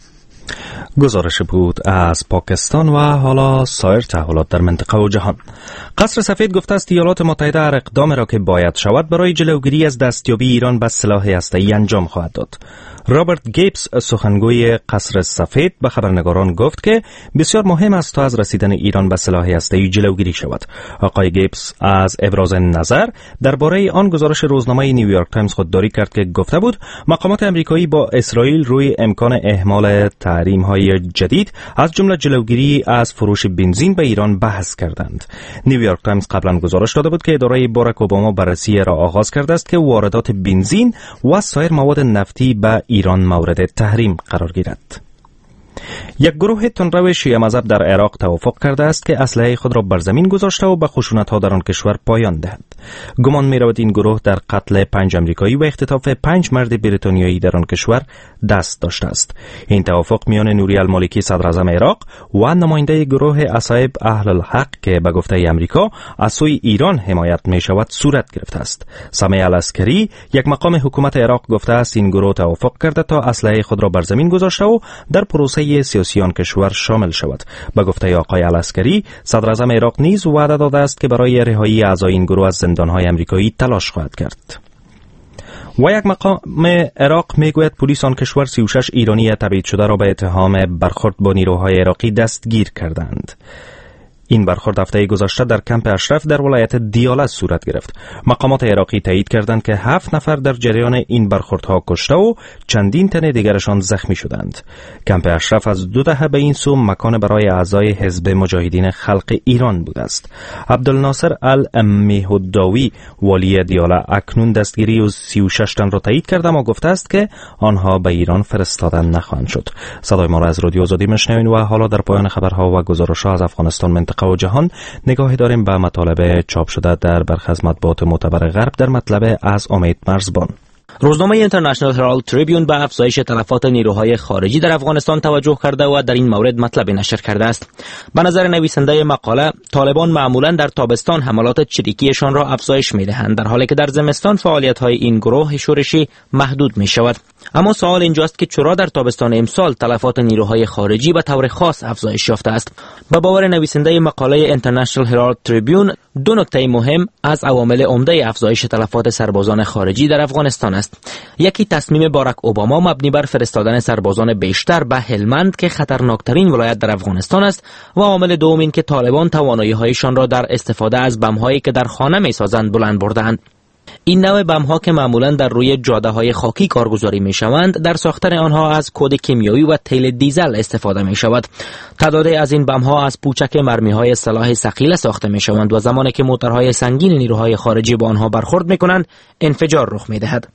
گزارش بود از پاکستان و حالا سایر تحولات در منطقه و جهان. قصر سفید گفته است ایالات متحده هر اقدامی را که باید شود برای جلوگیری از دستیابی ایران به سلاح هسته‌ای انجام خواهد داد. رابرت گیبز سخنگوی قصر سفید به خبرنگاران گفت که بسیار مهم است تا از رسیدن ایران به سلاح هسته‌ای جلوگیری شود. آقای گیبز از ابراز نظر درباره آن گزارش روزنامه نیویورک تایمز خودداری کرد که گفته بود مقامات آمریکایی با اسرائیل روی امکان اهمال تحریم‌های جدید از جمله جلوگیری از فروش بنزین به ایران بحث کردند. نیویورک تایمز قبلا گزارش داده بود که اداره باراک اوباما بررسی را آغاز کرده است که واردات بنزین و سایر مواد نفتی به ایران مورد تحریم قرار گیرد. یک گروه تندرو شیعه مذهب در عراق توافق کرده است که اسلحه خود را بر زمین گذاشته و به خشونت‌ها در آن کشور پایان دهد. گمان می‌رود این گروه در قتل پنج آمریکایی و اختطاف پنج مرد بریتانیایی در آن کشور دست داشته است. این توافق میان نوری المالکی صدر اعظم عراق و نماینده گروه اصحاب اهل الحق که به گفته آمریکا از سوی ایران حمایت می‌شود صورت گرفته است. سمیع العسکری یک مقام حکومت عراق گفته است این گروه توافق کرده تا اسلحه خود را بر زمین گذاشته و در پروسه سیاسی آن کشور شامل شود. به گفته آقای العسکری صدر اعظم عراق نیز وعده داده است که برای رهایی اعضای این گروه از زندان‌های آمریکایی تلاش خواهد کرد. و یک مقام عراق میگوید پلیس آن کشور سی و شش ایرانی تبعید شده را به اتهام برخورد با نیروهای عراقی دستگیر کردند. این برخورد هفته گذشته در کمپ اشرف در ولایت دیاله صورت گرفت. مقامات عراقی تایید کردند که هفت نفر در جریان این برخوردها کشته و چندین تن دیگرشان زخمی شدند. کمپ اشرف از دو دهه به این سو مکان برای اعضای حزب مجاهدین خلق ایران بوده است. عبدالناصر المیهوداوی والی دیاله اکنون دستگیری و سی و شش تن را تایید کرده و گفته است که آنها به ایران فرستاده نخواهند شد. صدای ما را از رادیو آزادی میشنوید و حالا در پایان خبرها و گزارش‌ها از افغانستان منطقه و جهان نگاهی داریم به مطالب چاپ شده در برخی از مطبوعات معتبر غرب در مطلب از امید مرزبان. روزنامه اینترنشنال هرالد تریبیون به افزایش تلفات نیروهای خارجی در افغانستان توجه کرده و در این مورد مطلب نشر کرده است. به نظر نویسنده مقاله طالبان معمولا در تابستان حملات چریکیشان را افزایش می‌دهند در حالی که در زمستان فعالیت‌های این گروه شورشی محدود می‌شود. اما سوال اینجاست که چرا در تابستان امسال تلفات نیروهای خارجی به طور خاص افزایش یافته است؟ به باور نویسنده مقاله اینترنشنال هرالد تریبیون دو نکته مهم از عوامل عمده افزایش تلفات سربازان خارجی در افغانستان است. یکی تصمیم باراک اوباما مبنی بر فرستادن سربازان بیشتر به هلمند که خطرناکترین ولایت در افغانستان است و عامل دوم این که طالبان توانایی‌هایشان را در استفاده از بم‌هایی که در خانه می‌سازند بلند برده‌اند. این نوع بم‌ها که معمولاً در روی جاده‌های خاکی کارگزاری می‌شوند، در ساختن آنها از کد کیمیایی و تیل دیزل استفاده می‌شود. تعداد از این بم‌ها از پوچک مرمی‌های سلاح ثقیل ساخته می‌شوند و زمانی که موتورهای سنگین نیروهای خارجی با آنها برخورد می‌کنند، انفجار رخ می‌دهد.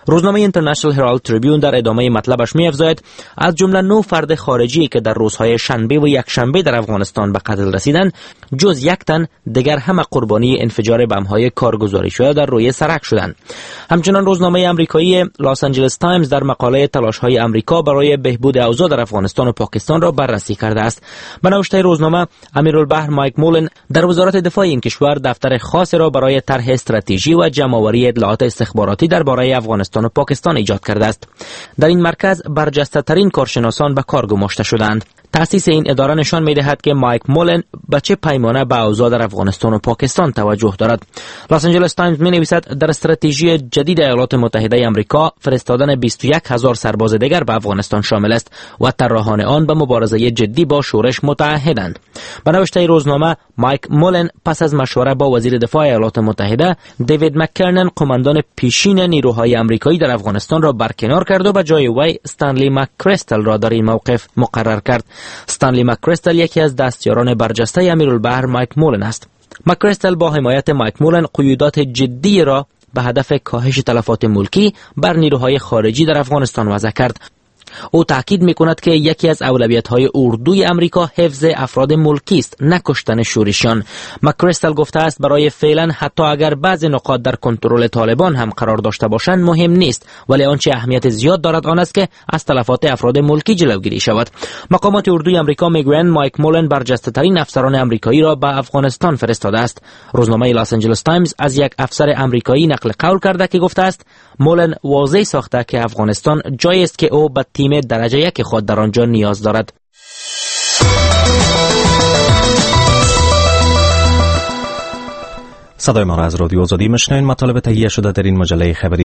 روزنامه اینترنشنال هرالد تریبیون در ادامه مطلبش می‌افزاید از جمله نه فرد خارجی که در روزهای شنبه و یکشنبه در افغانستان به قتل رسیدند، جز یک تن دیگر همه قربانی انفجار بم‌های کارگزاری شده در روی سرک شدند. همچنین روزنامه آمریکایی لاس آنجلس تایمز در مقاله تلاش‌های آمریکا برای بهبود اوضاع در افغانستان و پاکستان را بررسی کرده است. به نوشته روزنامه، امیرالبحر مایک مولن در وزارت دفاع این کشور دفتر خاصی را برای طرح استراتژی و جمع‌آوری اطلاعات استخباراتی درباره افغانستان و پاکستان ایجاد کرده است. در این مرکز برجسته‌ترین کارشناسان به کار گماشته شدند. تأسیس این اداره نشان می‌دهد که مایک مولن به چه پیمانه به اوضاع در افغانستان و پاکستان توجه دارد. لاس آنجلس تایمز می‌نویسد در استراتژی جدید ایالات متحده آمریکا فرستادن بیست و یک هزار سرباز دیگر به افغانستان شامل است و طراحان آن به مبارزه جدی با شورش متعهدند. به نوشته روزنامه، مایک مولن پس از مشوره با وزیر دفاع ایالات متحده دیوید مک‌کرنن، قماندان پیشین نیروهای آمریکایی در افغانستان را برکنار کرد و به جای وی استنلی مک‌کریستل را در این موقف مقرر کرد. استنلی مک‌کریستل یکی از دستیاران برجسته امیرالبحر مایک مولن است. مک‌کریستل با حمایت مایک مولن قیودات جدی را به هدف کاهش تلفات ملکی بر نیروهای خارجی در افغانستان وضع کرد. او تاکید می‌کند که یکی از اولویت‌های اردوی آمریکا حفظ افراد ملکی است، نه کشتن شورشیان. مک‌کریستل گفته است برای فعلا حتی اگر بعضی نقاط در کنترل طالبان هم قرار داشته باشند مهم نیست، ولی آنچه اهمیت زیاد دارد آن است که از تلفات افراد ملکی جلوگیری شود. مقامات اردوی آمریکا میگویند مایک مولن برجسته‌ترین افسران آمریکایی را به افغانستان فرستاده است. روزنامه لاس آنجلس تایمز از یک افسر آمریکایی نقل قول کرده که گفته است مولن واضح ساخته که افغانستان جایی است که او به تیم درجه یک خود در آنجا نیاز دارد. صدای ما را از رادیو آزادی میشنوید. مطالب تهیه شده در این مجله خبری